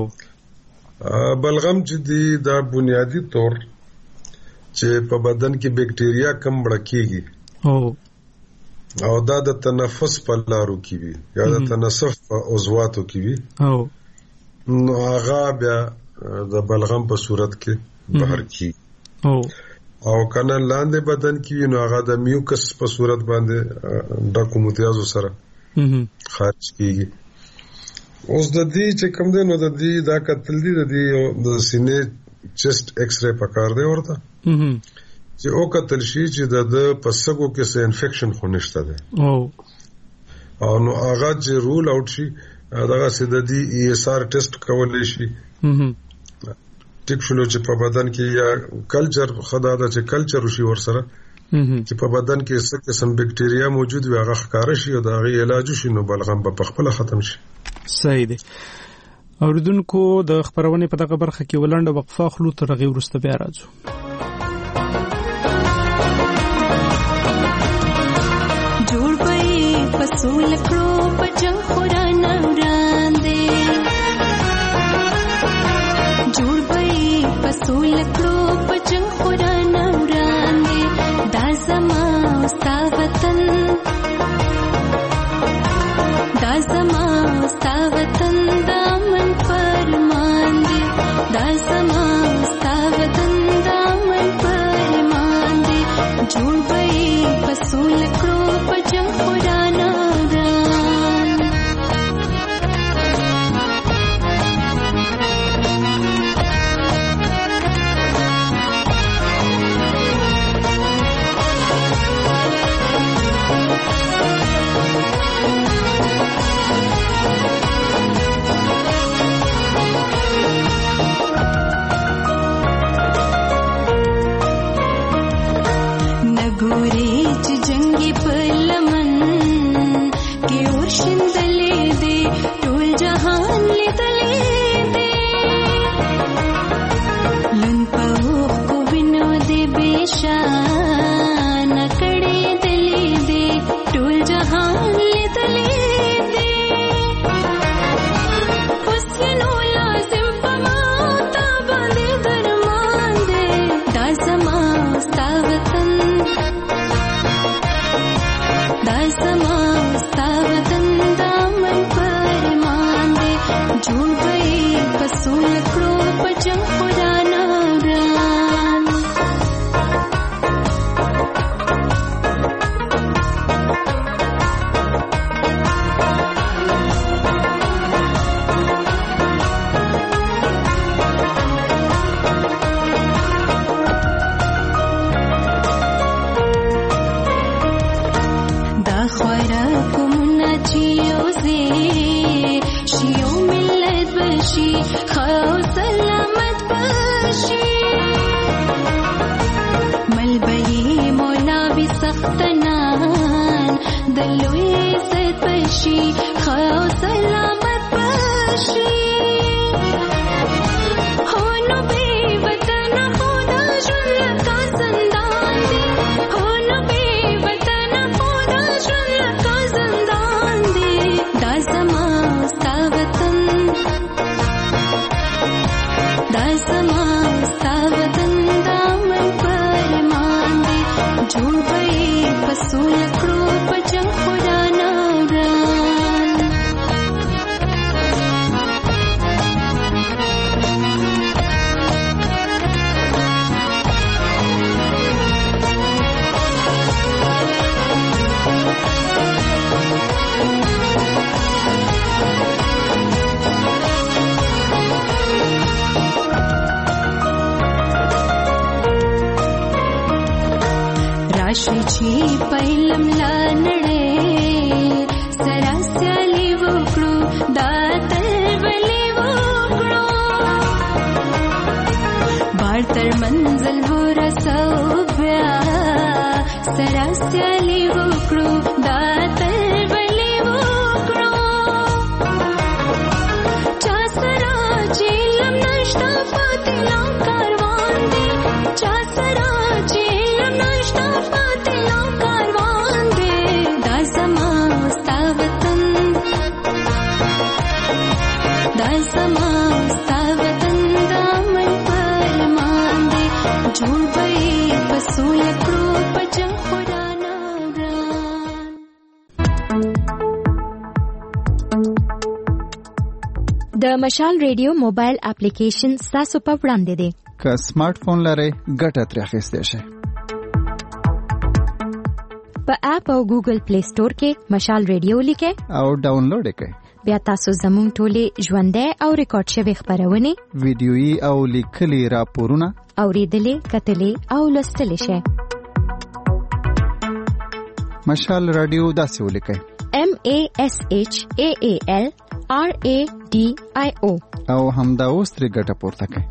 بلغم چې دی دا بنیادی طور چې په بدن کې بکټیریا کم بڑکیږي او دا د تنفس په لارو کې وي یا د تنفس په عضواتو کې وي نو هغه بیا د بلغم په صورت کې بهر کی او کنه لاندې بدن کې نو هغه د میوکس په صورت باندې ډاکو متیازو سره خارج کیږي. اوس د دې چې کوم دی نو د دې دا قتل دی د سینې چست ایکس ری پکار دی ورته چې او قتل شي چې د پسګو کې څه انفیکشن خو نشته دی او نو هغه چې رول اوټ شي دغه سید دی ای اس آر ټیسټ کولای شي ټیک شلو چې په بدن کې یا کلچر خدا دا چې کلچر شي ورسره چې په بدن کې څه قسم بکټیریا موجود وي هغه ښکار شي او دا غي علاج شي نو بلغم په خپل ختم شي. صحیح دی. اوریدونکو د خبرونه په دغه برخه کې ولنډه وقفه خلو تر غي ورسته بیا راځو. جوړ پي پسول کړو پجن خورانه وړاندې جوړ پي پسول کړو پجن خورانه وړاندې دا زما ستا وطن دا زما ستا وطن دامن فرمان دی دا زما ستا وطن دامن فرمان دی جوړ پي پسول کړو پجن خورانه नगोरे च जंगी पलमन څښتنان د لوی عزت بشي خو سلامت بشي هو نو بې وطنه خو د ژوند لکه زندان دی هو نو بې وطنه خو د ژوند لکه زندان دی دا زما ستا وطن دا زما ستا وطن دا من پرمان دی جوړ به یې په سوله کړو په جنګ خدا ناران راشي چې پهلم لا نړۍ سره سیالي وکړو دا تلبلې وکړو بار تر منزل ورسو بیا سره سیالي وکړو دا تلبلې وکړو چا سره چې لم نشته پاتې لا کاروان دی چا سره چې لم نشته د مشال ریډیو موبایل اپلیکیشن تاسو په وړاندې دی که سمارټ فون لرئ ګټه ترې اخیستی شئ په اپ او ګوګل پلی سٹور کې مشال ریډیو لیکئ او ډاونلوډ یې کړئ بیا تاسو زموږ ټولې ژوندۍ او ریکارډ شوي خپرونې ویډیويي او لیکلي راپورونه اورېدلې کتلې او لوستلی شئ مشال رادیو داسې ولیکئ MASHAALRADIO او همدا اوس ترې ګټه پورته کړئ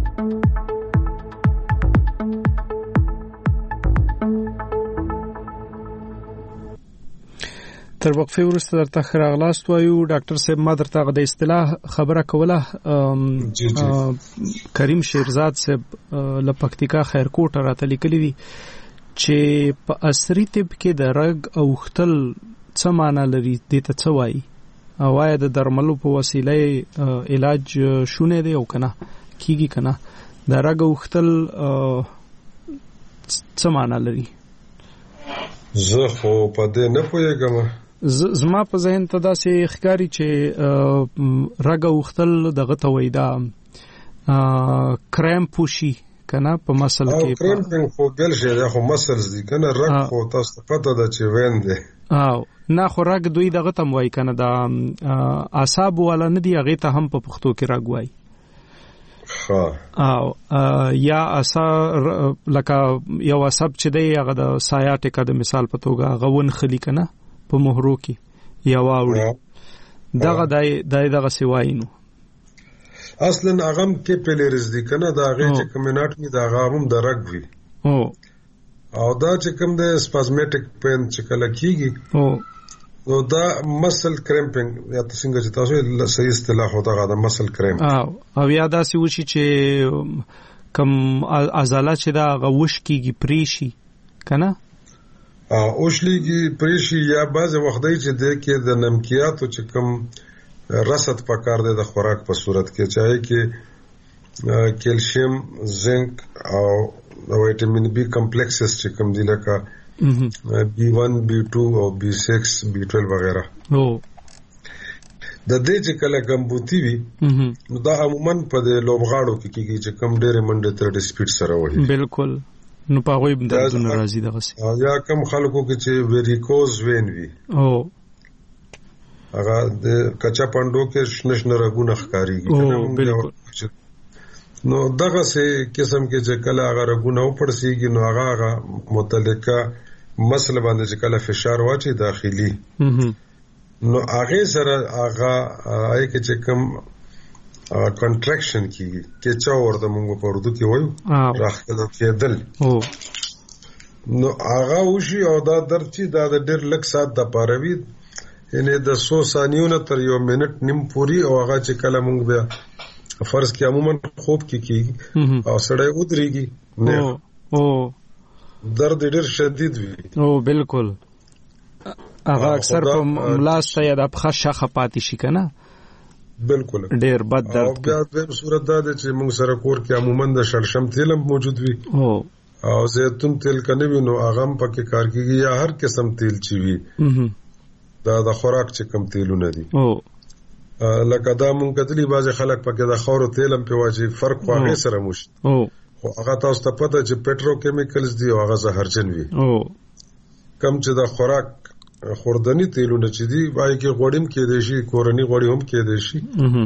تر وقفه وروسته درته ښه راغلاست وایو ډاکټر صاحب ما درته د اصطلاح خبره کوله کریم شیرزاد صاحب له پکتیکا خیرکوټ راته لیکلي دي چې په عصري طب کې د رګ اوښتل څه معنا لري دې ته څه وایي او آیا د درملو په وسیله علاج شونې دی او کنه کیږي کنه د رګ اوښتل څه معنا لري زه خو په دې نه پوهېږم زما په ذهن ته داسې ښکاري چې رګ اوښتل دغه ته وایي دا کریم پوشي کنه په مسل کې کریم خو بل شي دا خو مسلز دي کنه رګ خو تاسو پته ده چې وین دی او نه خو رګ دوی دغه تم وایي کنه دا اعصاب ولا نه دی هغه ته هم په پښتو کې رګ وایي او یا لکه یو عصب چې دی هغه د سایاټیکا د مثال په توګه غون خلی کنه په مهرو کې یا واوړي دغه سوایینو اصلا اغم کیپیلریز دی کنه دا هغه چې کمیناټمی دا هغه هم د رګ وی او دا چې کوم د سپازمیټک پین چې کله کیږي نو دا مسل کرمپینګ یا څنګه چې تاسو صحیح اصطلاح هو دا د مسل کرمپ او یا دا سی وشي چې کم عضلات چې دا غوښ کیږي پریشي کنه اوشلیږي پریشي یا بعض وختي چې د کې د نمکیاتو چې کوم رسد پکار دی د خوراک په صورت کې چاهي کې کیلشیم زنک او ویټامین بی کمپلیکسز چې کوم دي لکه B1 B2 او B6 B12 وغیرہ د دې چې کله کمبوتی وي نو دا عموما په لوبغاړو کې کیږي چې کم ډېر منډه تر سپیډ سره وایي بالکل نو په غوي بند زونه راځي دغه یا کم خلکو کې چې ویریکوز وین وي هغه د کچا پاندو کې شنشن رګونه ښکاریږي بالکل نو دغه سه قسم کې چې کله هغه رګونه وپړسیږي نو هغه متعلقه مسله باندې چې کله فشار واچي داخلي نو هغه سره هغه آی کې چې کوم کنټراکشن کیږي چې چا ورته موږ په اردو کې وایو راخله کېدل نو هغه وشي او دا درد چې دا د ډېر لږ ساعت د پاره وي، یعنې د 100 ثانیو نه تر 1 منټ نیم پوري، او هغه چې کله موږ بیا فرض کې عموما خوب کې کیږي او سړی ودرېږي درد ډېر شدید وي. او بالکل هغه اکثر په ملاسته یا د پخه شخه پاتې شي کنه. بالکل ډېر بد درد. او بیا د صورت دا ده چې موږ سره کور کې عموما د شړشم تیل موجود وي او زیتون تیل کنه وي، نو هغه هم پکې کار کوي، یا هر قسم تیل چې وي دا د خوراک چې کم تیلونه دي. لکه دا مونږ کتلی بعضې خلک پکې د خاورو تیل هم پې واچي، فرق خو هغې سره موشي، خو هغه تاسو ته پته چې پیټرو کیمیکلز دي او هغه زهرجن وي. کم چې د خوراک خوردني تیلونه چې دي وایي کې غوړي هم کېدی شي، کورني غوړي هم کېدی شي،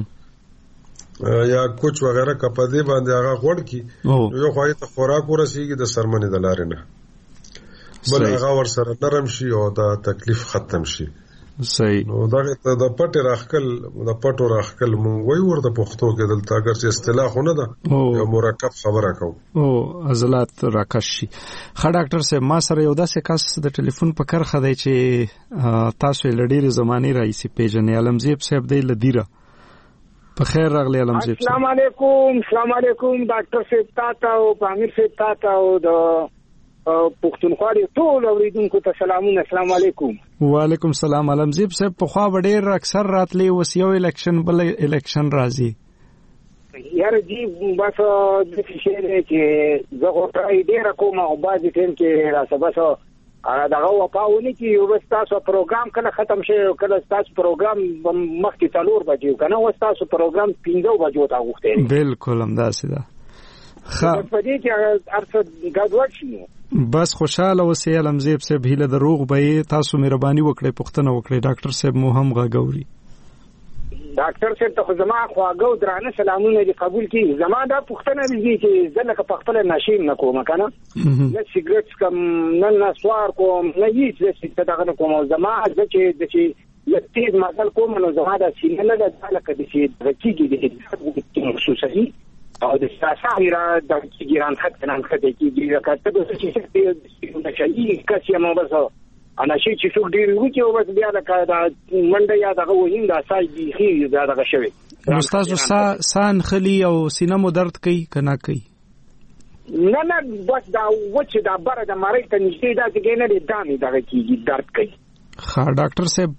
یا کوچ وغیره که په دې باندې هغه غوړ کړي یو خو هغې ته خوراک ورسېږي د څرمنې د لارې نه، بل هغه ورسره نرم شي او دا تکلیف ختم شي. صحیح. نو دغه ته د پټ راخکل د پټو راخکل مونږ وایو ورته پښتو کې دلته، اگر چې اصطلاح خونه ده یو مرکب خبره کوو عضلات راکش شي. ښه ډاکټر صاحب، ما سره یو داسې کس د ټلیفون په کرخه دی چې تاسو یې له ډېرې زمانې راهیسې پیژنئ، علمزیب صاحب دی له دیره. په خیر راغلی علمزیب صاحب. السلام علیکم. السلام علیکم ډاکټر صاحب تاته او پامیر صاحب تاته او د پښتونخوا ټول اوریدونکو ته سلامونه. السلام علیکم. وعلیکم السلام. علمزیب صاحب په خوا ډېر اکثر راتلی اوس یو الیکشن بل الیکشن راځي. یاره جی بس د شي نه چې زه غوښتل ډېر کوم او بعضې ټیم کې راسه بس دغه وپاونه چې یو بس تاسو پروګرام کله ختم شي، کله تاسو پروګرام مخکې 4 بجې کنه، اوس تاسو پروګرام 5 بجو ته غوښتل. بالکل همداسې ده. په دې کې ارڅ ګډوډ شي. بس خوشاله اوسئ علمزیب صاحب، هیله د روغ به تاسو مهرباني وکړئ، پوښتنه وکړئ. ډاکټر صاحب مو هم غاګوري. ډاکټر صاحب ته زما خواږه درانه سلامونه دي قبول کړئ. زما دا پوښتنه دي چې زه لکه په خپل نشیم نه کوم کنه، نه سیګریټ کوم، نه نسوار کوم، نه هیڅ څه دغه نه کوم. زما چې تیز مزل کوم نو زما دا سینه نه ده لکه د چې رکیږي د خصوصي او د ساسه را د ګیران خط نه خط کېږي راکته د څه چې د شي کسي مو بس انا شي چې څوک ډیر وي چې بس بیا د منډه یا دغه وین د اسای دی خي دا دغه شوی. استاد سان خلی او سینه مو درد کوي کنه کوي؟ نه بس دا وچه دا بره د مړی ته نږدې دا چې نه لري دامي دغه کېږي درد کوي. ښه ډاکټر صاحب.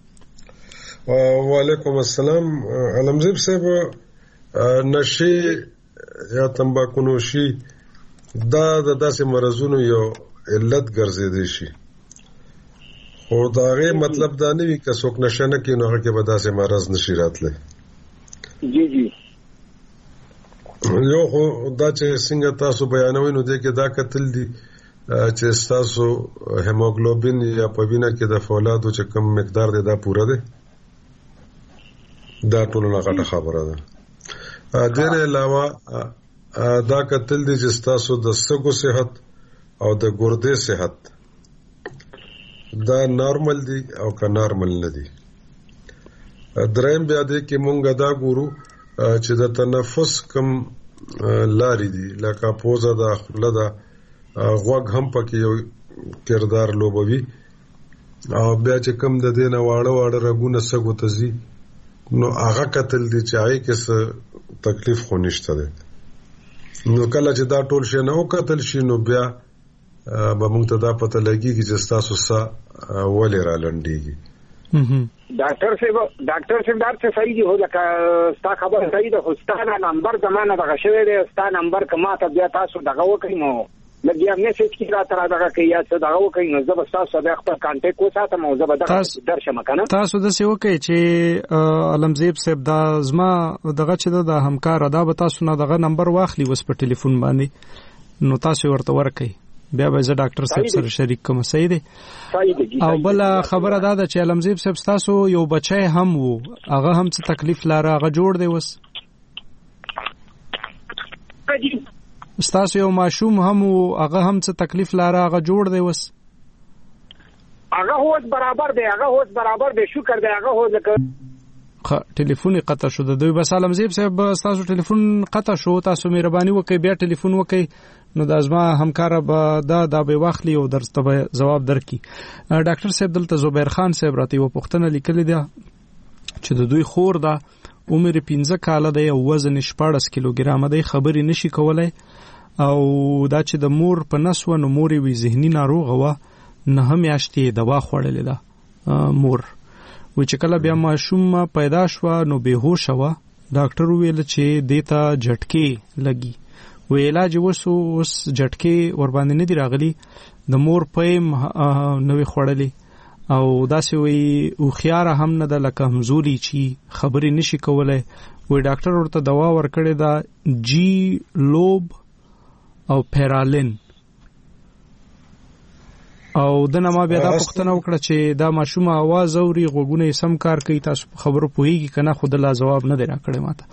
وعلیکم السلام. علمزیب صاحب، نشي یا تمباکو نوشي دا د داسې مرزونو یو علت ګرځېدی شي، خو د هغې مطلب دا نه وي که څوک نشه نه کوي نو هغه کې به داسې مرض نشي راتلی. جی یو خو دا چې څنګه تاسو بیانوئ نو دې کې دا کتل دي چې ستاسو هیموګلوبین یا په وینه کې د فولادو چې کم مقدار دی دا پوره دی، دا ټولو نه غټه خبره ده. دې نه علاوه دا کتل دي چې ستاسو د سږو صحت او د ګردې صحت دا نارمل دي او که نارمل نه دي. دریم بیا دی کې مونږ دا ګورو چې د تنفس کم لارې دي لکه پوزه ده، خوله ده، غوږ هم پکې یو کردار لوبوي، او بیا چې کم د دې نه واړه رګونه سږو ته ځي نو هغه کتل دي چې هغې کې څه تکلیف خو نشته دی. نو کله چې دا ټول شی نه وکتل شي نو بیا به موږ ته دا پته لګېږي چې ستاسو ساه ولې را لنډېږي. ډاکټر صاحب دا څه صحیح دي، خو لکه ستا خبره صحیح ده، خو ستا نمبر زما نه دغه شوی دی، ستا نمبر که ما ته بیا تاسو دغه وکړئ نو لږ یا میسج کې راته را دغه کوي یا څه دغه وکړئ نو زه به ستاسو بیا خپل کانټیکټ وساتم او زه به درشم که نه. تاسو داسې وکړئ چې علمزیب صاحب دا زما دغه چې ده د همکار دا به تاسو نه دغه نمبر واخلي اوس په ټلیفون باندې نو تاسو ورته ورکئ، بیا به زه ډاکټر صاحب سره شریک کوم. صحیح دی. او بل خبره دا ده چې علمزیب صاحب ستاسو یو بچی هم وو، هغه هم څه تکلیف لاره، هغه جوړ دی اوس؟ ستاسو یو ماشوم هم وو، هغه هم څه تکلیف لاره، هغه جوړ دی اوس؟ هغه اوس برابر دی، شکر دی، هغه اوس لکه ټلیفون قطع شو د دوی. بس عالمزیب صاحب تاسو ټلیفون قطع شو، تاسو مهرباني وکړئ بیا ټلیفون وکړئ، نو د ازما همکار به دا به واخلي او درته به جواب درکړي. ډاکټر صاحب دلته زبیر خان صاحب راته یو پوښتنه لیکلې ده چې د دوی خور ده، عمر 15 کاله ده او وزن 14 کیلوګرام ده، خبرې نشي کولای او دا چې د مور په نسو نو مور وی ذهني ناروغه و، نه میاشتې دوا خوړلې ده مور. و چې کله بیا ماشوم پیدا شو نو بهوش و، ډاکټر ویل چې دیتا جټکي لګي، و علاج اوس جټکي ور باندې نه دی راغلي، د مور پېم نوې خوړلې او داسې وی او خيار هم نه د لکه همزولي چی خبرې نشي کولای. و ډاکټر ورته دوا ورکړې ده جی لوب او پیرالین، او د نما بیا دا پوښتنه وکړه چې دا ماشوم आवाज اوري، غوګونه سم کار کوي، تاسو خبرو پوهیږي کنه؟ خود لا جواب نه دی راکړی ماته.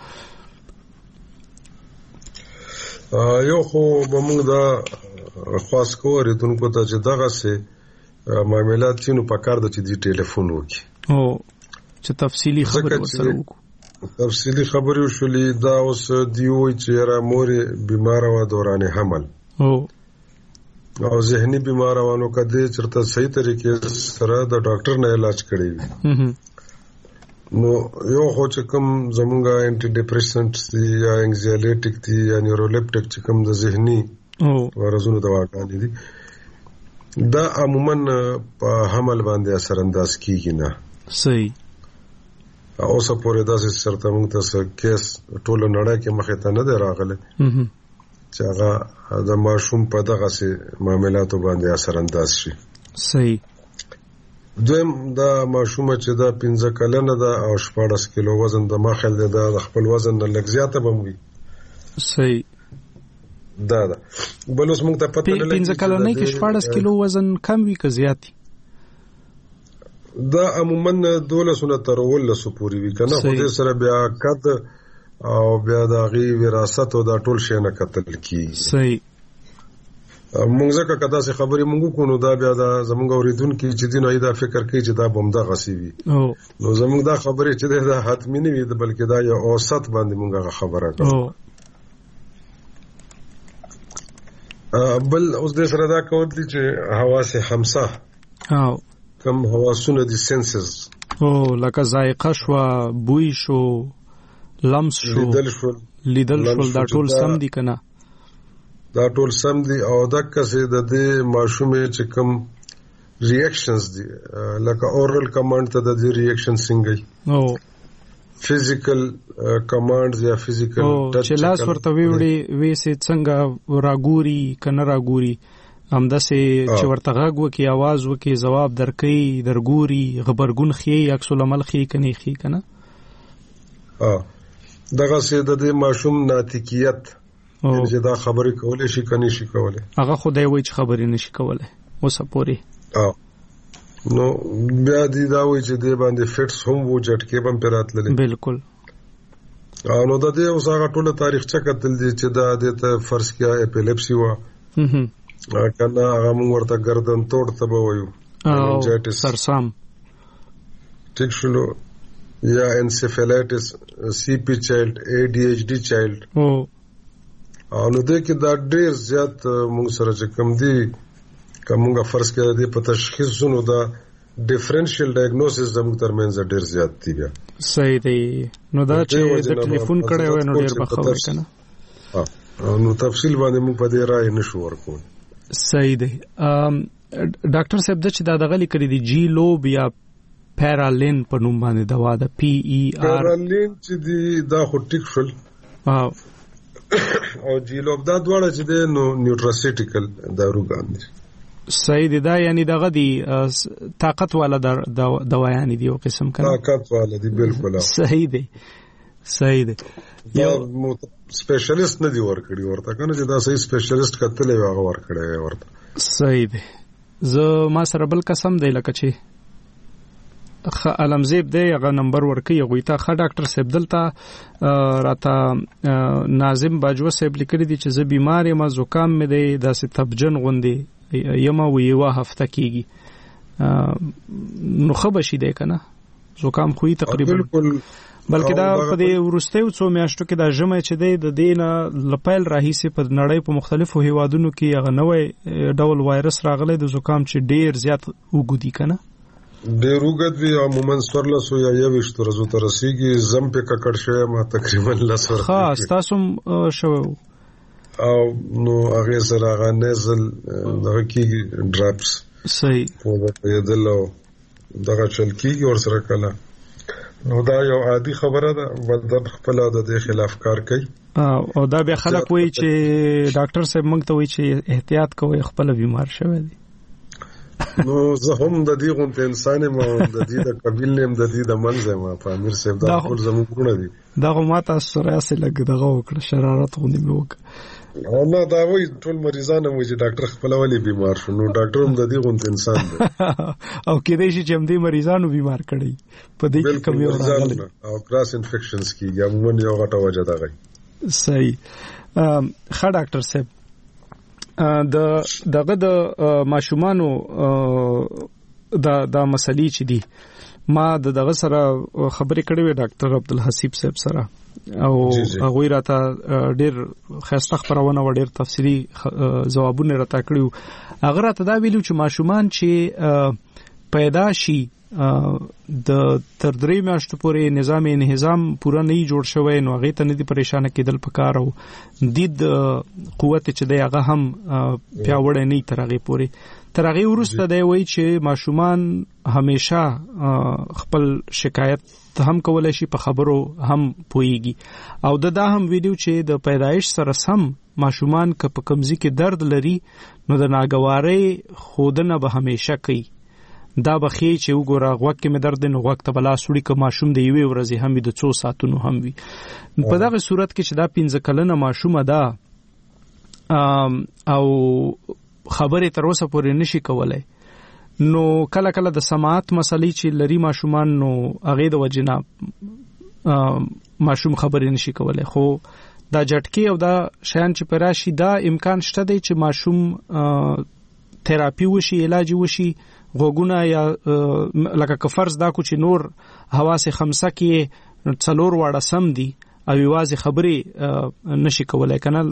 یو خو موږ دا خاص کوو دونکو ته چې دغه سه معاملات چینو پکار د چې دی ټلیفون وکي او چې تفصیلی خبرې ورسره وکړو. تفصیلی خبرې وشولې دا اوس دی وای چې را مور بیمار و دوران حمل او ذهني بیمار وانه کده چرته صحیح طریقې سره د ډاکټر نه علاج کړی وي. نو یو خو چې کوم زمونږه انټي ډیپریسنټ دي یا انګزایټیک دي یا نیورولیپټیک چې کوم د ذهني ورزونو دواګانې دي، دا عموما په حمل باندې اثر انداز کیږي نه. صحیح. او څه پورې داسې شرط موږ ته کیس ټوله نړۍ کې مخې ته نه دی راغلی چې هغه د ماشوم په دغه سي معاملاتو باندې اثر انداز شي. صحیح. دویم دا ماشوم چې دا 15 کلنه ده او 14 کیلو وزن د ماخل ده، د خپل وزن نه لږ زیاته بموي. صحیح. دا بل اوس موږ ته پته نه لګي 15 کلنه کې 14 کیلو وزن کم وي که زیات؟ دا عموما 12 تر 19 پورې وي کنه، خو دې سره بیا قد او بیا د غي وراثت او دا ټول شي نه کتل کی. صحیح. موږ ځکه کدا څه خبرې موږ کو نو دا بیا د زموږ اوریدونکو چې دین ایدا فکر کوي چې دا بمدا غسی وي، نو زموږ دا خبرې چې دا حتمی نه وي بلکې دا یو اوسط باندې موږ خبره کوو. بل اوس د سره دا کوم دي چې حواس خمسه کم حواسونه دي سنسز لکه ذائقه شو، بوی شو، لمس شو، لیدل شو، دا ټول سم دي کنه؟ دا ټول سم دي او دغه څه د دې ماشومې چې کوم ریاکشنز دي لکه اورال کمانډ ته د دې ریاکشن څنګه فزیکل کمانډز یا فزیکل ټچ چې لاس ورته وی سي څنګه راګوري کنه راګوري، همداسې چې ورته غږ وکي، आवाज وکي، جواب درکې، درګوري، غبرګون خي، عکس العمل خي کني خي کنه. دغه څه د دې ماشوم ناتیکیت چې دا خبرې کولې شي کني شي کولې، هغه خدای وایي چې خبرې نشي کولای اوسه پوري. نو بیا دې دا وایي چې دې باندې فټس هم وو جټکې بم پیراتللې. بالکل. نو د دې اوس هغه ټول تاریخ چکتل دي چې دا د فرض کیا اپیلیپسي و کنه، هغه موږ ورته گردن توڑ ته وایو او سرسام ټیک شلو، یا انسیفالایټس، سی پی چایلډ، ای ډی ایچ ډی چایلډ. او نو دې کې دا ډېر زیات موږ سره چې کم دي کومه فرض کړه دې په تشخیصونو دا ډیفرنشل ډایګنوسس زموږ ترمنځ ډېر زیات دي. بیا صحیح دی. نو دا چې د ټلیفون کړه و نو ډېر بخښه کنه، نو تفصیل باندې موږ په دې رائے نشو ورکول. صحیح دی. ډاکټر صاحب د چې دا دغلی کړی دی جی لوب یا پیرالین په نوم باندې دوا ده، پی ای آر. پیرالین چې دی دا خو ټیک شول او جی لوب دا دواړه چې دی نو نیوټراسیټیکل داروګان دي. صحیح دی. دا یعنی دغه دی طاقت والا دوايان دي او قسم کنه طاقت والا دي. بالکل صحیح دی. صحیح دی. یو سپیشلیست نه دی ورکړي ورته کنه چې دا صحیح سپیشلیست کتلې هغه ورکړي ورته. صحیح دی. زه ما سره بل قسم دی لکه چې علمزیب دی هغه نمبر ورکي هغه ته ښه ډاکټر صاحب دلته راته ناظم باجوه صاحب لیکلي دي چې زه بیمار یم، زکام مې دی، داسې تبجن غوندي یم او یو هفته کېږي، نو ښه بشي دی کنه؟ زکام خو تقریبا بالکل بلکې دا په دې ورستیو څو میاشتو کې دا ژمه چې د دینه لپیل راهیسي په نړۍ په مختلفو هیوادونو کې هغه نوې ډول وایرس راغلی د زکام چې ډیر زیات وګدي کنه ډیر وګد وی عموما 1400 یا 21 ورځې تر رسیدي زم په ککړ شوی ما تقریبا 10 ورځې خاص تاسو شو او نو هغه سره هغه نزل دغه کې ډراپس صحیح په یدلو دغه چل کیږي ور سره کله نو دا یو عادي خبره ده ولدن خپل د دې خلاف کار کوي او دا به خلک وایي چې ډاکټر صاحب موږ ته وایي چې احتیاط کوئ خپل بیمار شوی دی نو زه هم د دې غونډه انسان ما د دې د قبیل نیم د دې د منځه ما په امیر صاحب دا ټول زموږ ګونه دي دا ماته سره اصل لګ دغه وکړه شرارت غونډه مې وکړه نه دا وایي ټول مریضان هم چې ډاکټر خپل ولې بیمار شو نو ډاکټر هم د دې غونډه انسان دی او کېدای شي چې هم دې مریضانو بیمار کړي په دې کې کمی راغلی او کراس انفیکشنز کې عموما یو غټه وجه ده غي صحیح ښه ډاکټر صاحب دغه د ماشومانو د مسلې چې دي ما دغه سره خبرې کړې وې ډاکټر عبدالحسیب صاحب سره او هغه راته ډېر خاصه خبرونه و ډېر تفصیلی ځوابونه راته کړیو هغه راته دا ویلو چې ماشومان چې پیدا شي د تر 3 میاشتو پورې نظام انهضام پورا نه جوړ شوی نو هغه ته نه دي پریشان کېدل پکار او د قوت چې دی هغه هم پیاوړی نه تر هغه پورې تر هغه ورسته دی وایي چې ماشومان همیشه خپل شکایت هم کولای شي په خبرو هم پويږي او دا هم ویډیو چې د پیدایش سره سم ماشومان که په کمزې کې درد لري نو د ناګوارۍ خودنه به همیشه کوي دا بخي چې وګوره غوږ کې مې درد نه غوږ ته بلا سوري که ماشوم د یوې ورځې هم د 2 ساعتونو هم وي په دغه صورت کې چې دا 15 کلنه ماشومه ده او خبرې تر اوسه پورې نشي کولای نو کله کله د سماعت مسلې چې لري ماشومان نو هغه د وجنا ماشوم خبرې نشي کولای خو دا جټکی او دا شیان چې پراشي دا امکان شته دی چې ماشوم تراپی وشي علاج وشي غوګونه یا لکه کفرض دا کو چې نور حواس خمسه کې څلور واړه سم دي او یوازې خبرې نشي کولای کنه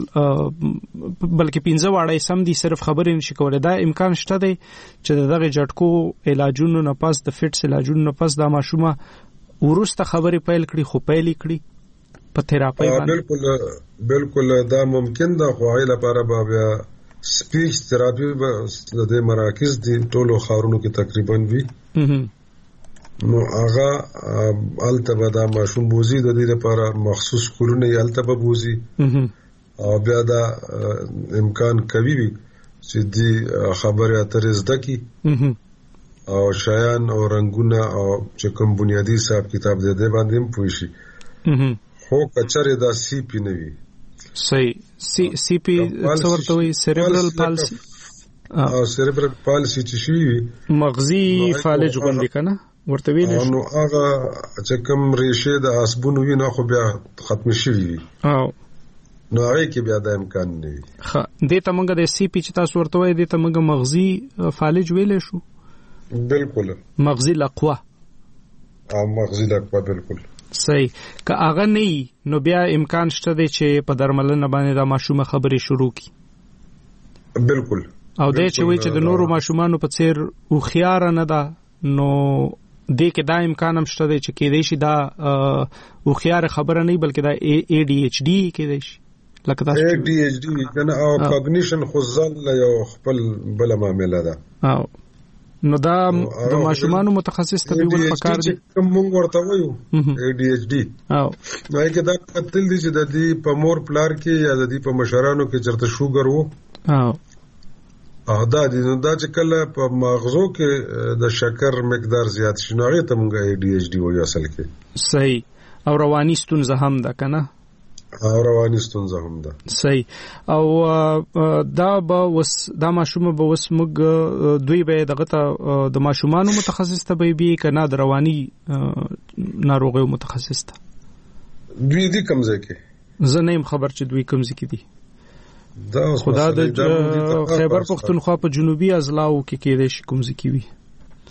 بلکې 15 واړه سم دي صرف خبرې نشي کولای دا امکان شته دی چې دغه جټکو علاجونو نه پاس د فټس علاجونو نه پاس دا ماشومه ورسته خبرې پیل کړي خو پیل کړي په تراپی باندې بالکل دا ممکن ده خو غیر لپاره بیا سپیچ تراپی د مراکز دي ټولو خارونو کې تقریبا وی نو هغه التبه دا ماشوم بوزي د دې لپاره مخصوص کورونه التبه بوزي او بیا دا امکان کوي چې دی خبره اترې زده کی او شایان او رنگونه او چې کوم بنیادی حساب کتاب دې باندې هم پوي شي خو کچره دا سی پی نه وي صحیح سی پی څورته وي سیریبرل پالسی او سیریبرل پالسی چې شي مغزي فالج غوندي کنه ورته ویل نو هغه چې کوم ریشه د اسبونو وینه خو بیا ختم شي او نو هغه کې بیا د امکان نه وي ښه دې ته موږ د سی پی چې تاسو ورته وایي دې ته موږ مغزي فالج ویلې شو بالکل مغزي لقوه او مغزي لقوه بالکل صحیح که هغه نه نو بیا امکان شته دی چې په درملنه باندې دا ماشومه خبرې شروع کی بالکل او دې چې وایي چې د نورو ماشومانو په څیر او خيار نه ده نو دې کې دا امکان هم شته دی چې کېدای شي دا او خيار خبره نه بلکې دا ADHD کېدای شي لکه تاسو ADHD کنه او کاګنیشن خو ځل یو خپل بل معاملې ده او نو دا د ماشومانو متخصص طبيب الفکر دي کوم موږ ورته وایو ADHD او نو کې دا قتل دي چې د دې په مور پلار کې یا د دې په مشرانو کې چرته شوګر وو او دا دي نو دا چې کله په مغزو کې د شکر مقدار زیات شي نو هغه ته موږ ADHD وایو اصل کې صحیح او رواني ستونزه هم ده کنه او رواني ستونزه هم ده صحیح او دا ماشومه به وس موږ دوی به دغه ته د ماشومانو متخصص ته به کنه د رواني ناروغیو متخصص ته دوی دي کمزې کې زه نه خبر چې دوی کمزې کې دي دا خدا د خیبر پختونخوا په جنوبي اضلاعو کې کېدای شي کمزې کې وي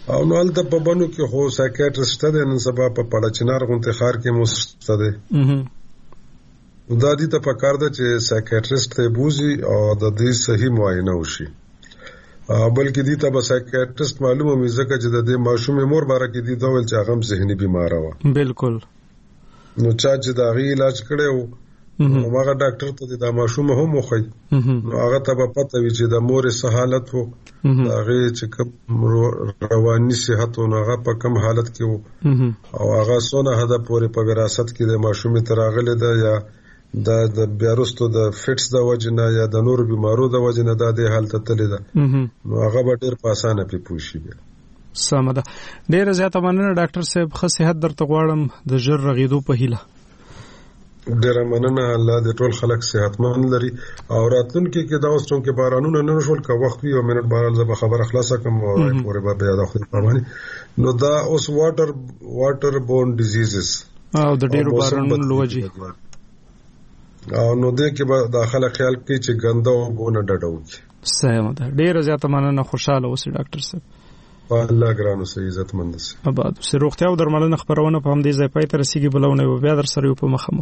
او نو هلته په بنو کې خو سایکیاټریسټ دی نن سبا په پړچنار غونډه خار کې موسته دی دا دي ته پکار ده چې سایکیاټریسټ ته بوزي او د دې صحیح معاینه وشي بلکې دي ته به سایکیاټریسټ معلومه وي ځکه چې د دې ماشوم مور باره کې دي دا ول چې هغه ذهني بیمار و بالکل نو چې دا غي علاج کړو هغه ډاکټر ته دا ماشوم هم وخی نو هغه ته په پته وي چې د مور سه حالت وو هغه چې رواني صحت او هغه په کم حالت کې وو او هغه سونه هدا پورې په وراثت کې د ماشوم تراغله ده یا د بیارستو د فټس د وجنه یا د نور بیمارو د وجنه د حالت تللی ده نو هغه به ډیر په اسانه پوښي سمه ده ډیر زیاته مننه ډاکټر صاحب خو صحت درته غواړم د ژر رغیدو په هیله ډیر مننه الله دې ټول خلک صحتمند لري او راتلونکي کې دا اوس چې بارانونه نه شول کا وخت وي او منټ باران زه به خبر خلاصه کوم او پورې به بیا د خپل پرمانی نو دا اوس واټر بورن ډیزیزز او د ډیرو بارانونو لوجي او نو دې کې به داخله خیال کې چې ګنده او بونه ډډو کی سمه ده ډیر زیاته مننه خوشاله اوسې ډاکټر صاحب الله ګرانو سي عزت مند سي آباد سي روغتیا او درملنه خبرونه په همدې ځای پای ته رسیدي بلونه بیا در سره په مخه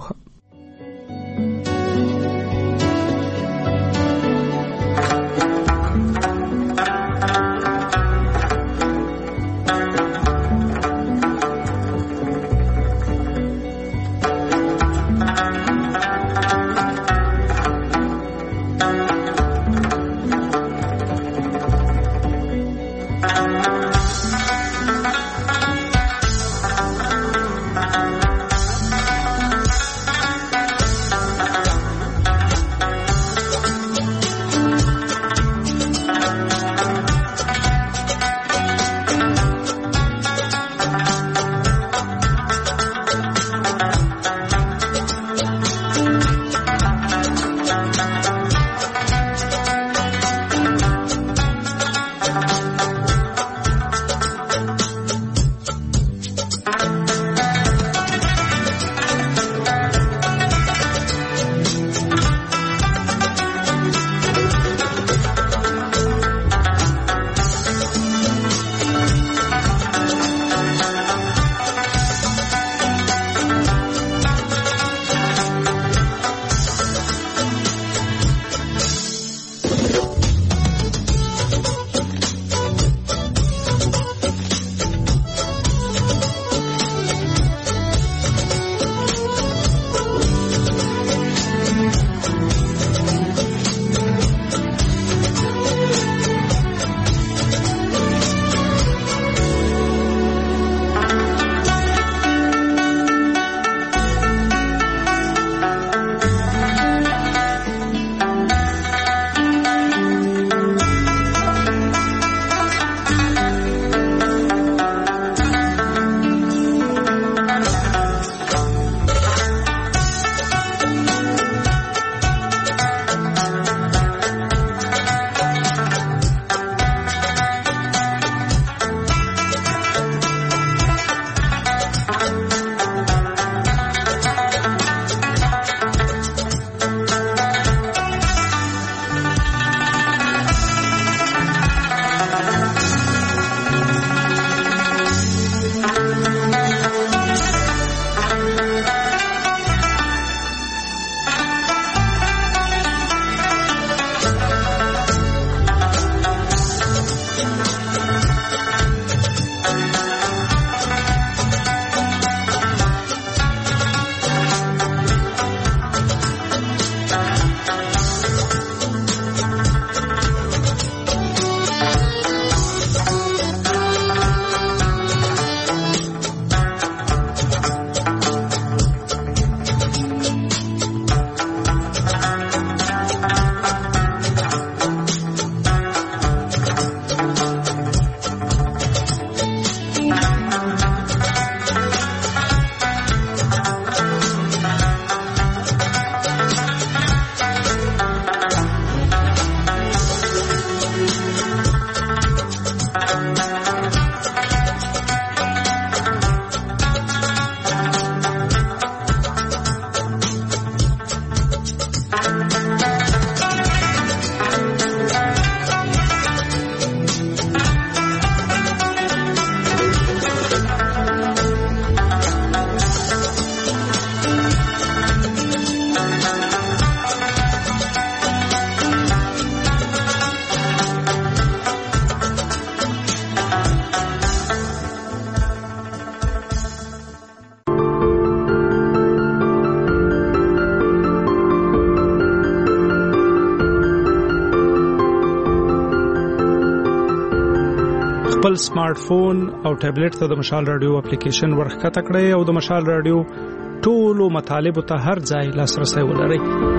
خپل سمارټ فون او ټابلیټ ته د مشال رادیو اپلیکیشن ورخکته کړئ او د مشال رادیو ټولو مطالبه ته هر ځای لاسرسي ولرئ.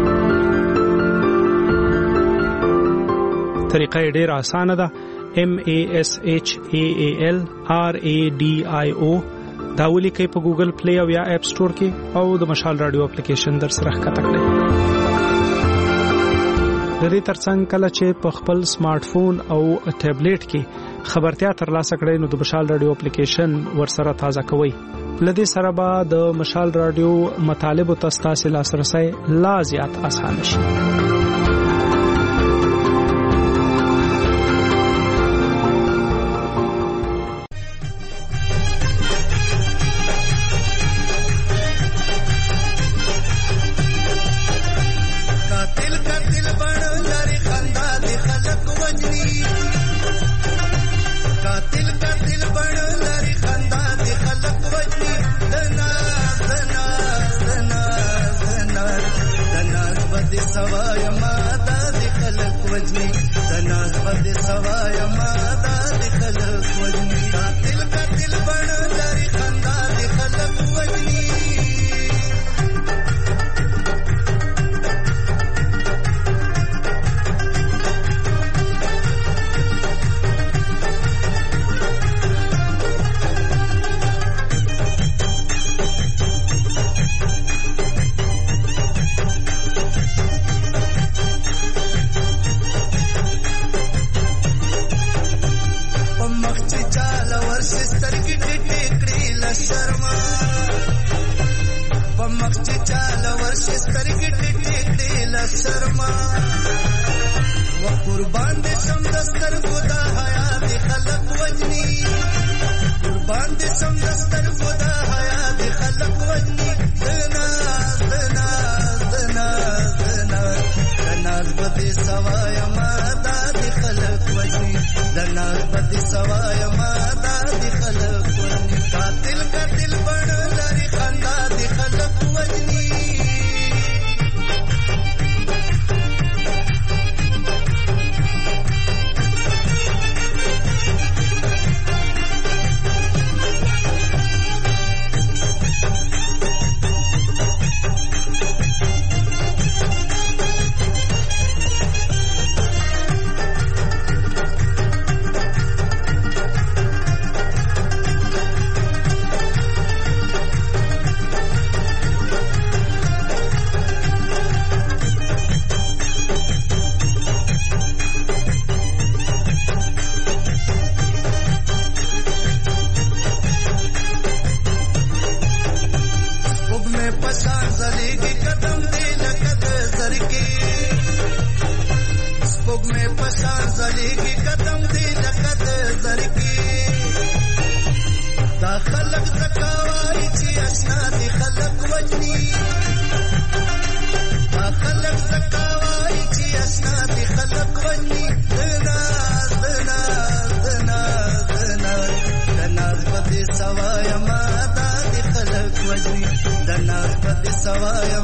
طریقه ډیره اسانه ده. MASHALRADIO دا ولیکئ په ګوګل پلی او یا اپ سٹور کې او د مشال رادیو اپلیکیشن در سره ښکته کړئ. د دې ترڅنګ کله چې په خپل سمارټ فون او ټابلیټ کې خبرتیا ترلاسه کړئ نو د مشال رادیو اپلیکیشن ورسره تازه کوئ. لدې سره به د مشال رادیو مطالبه تاسو لاسرسي لا زیات آسان شي. سوایا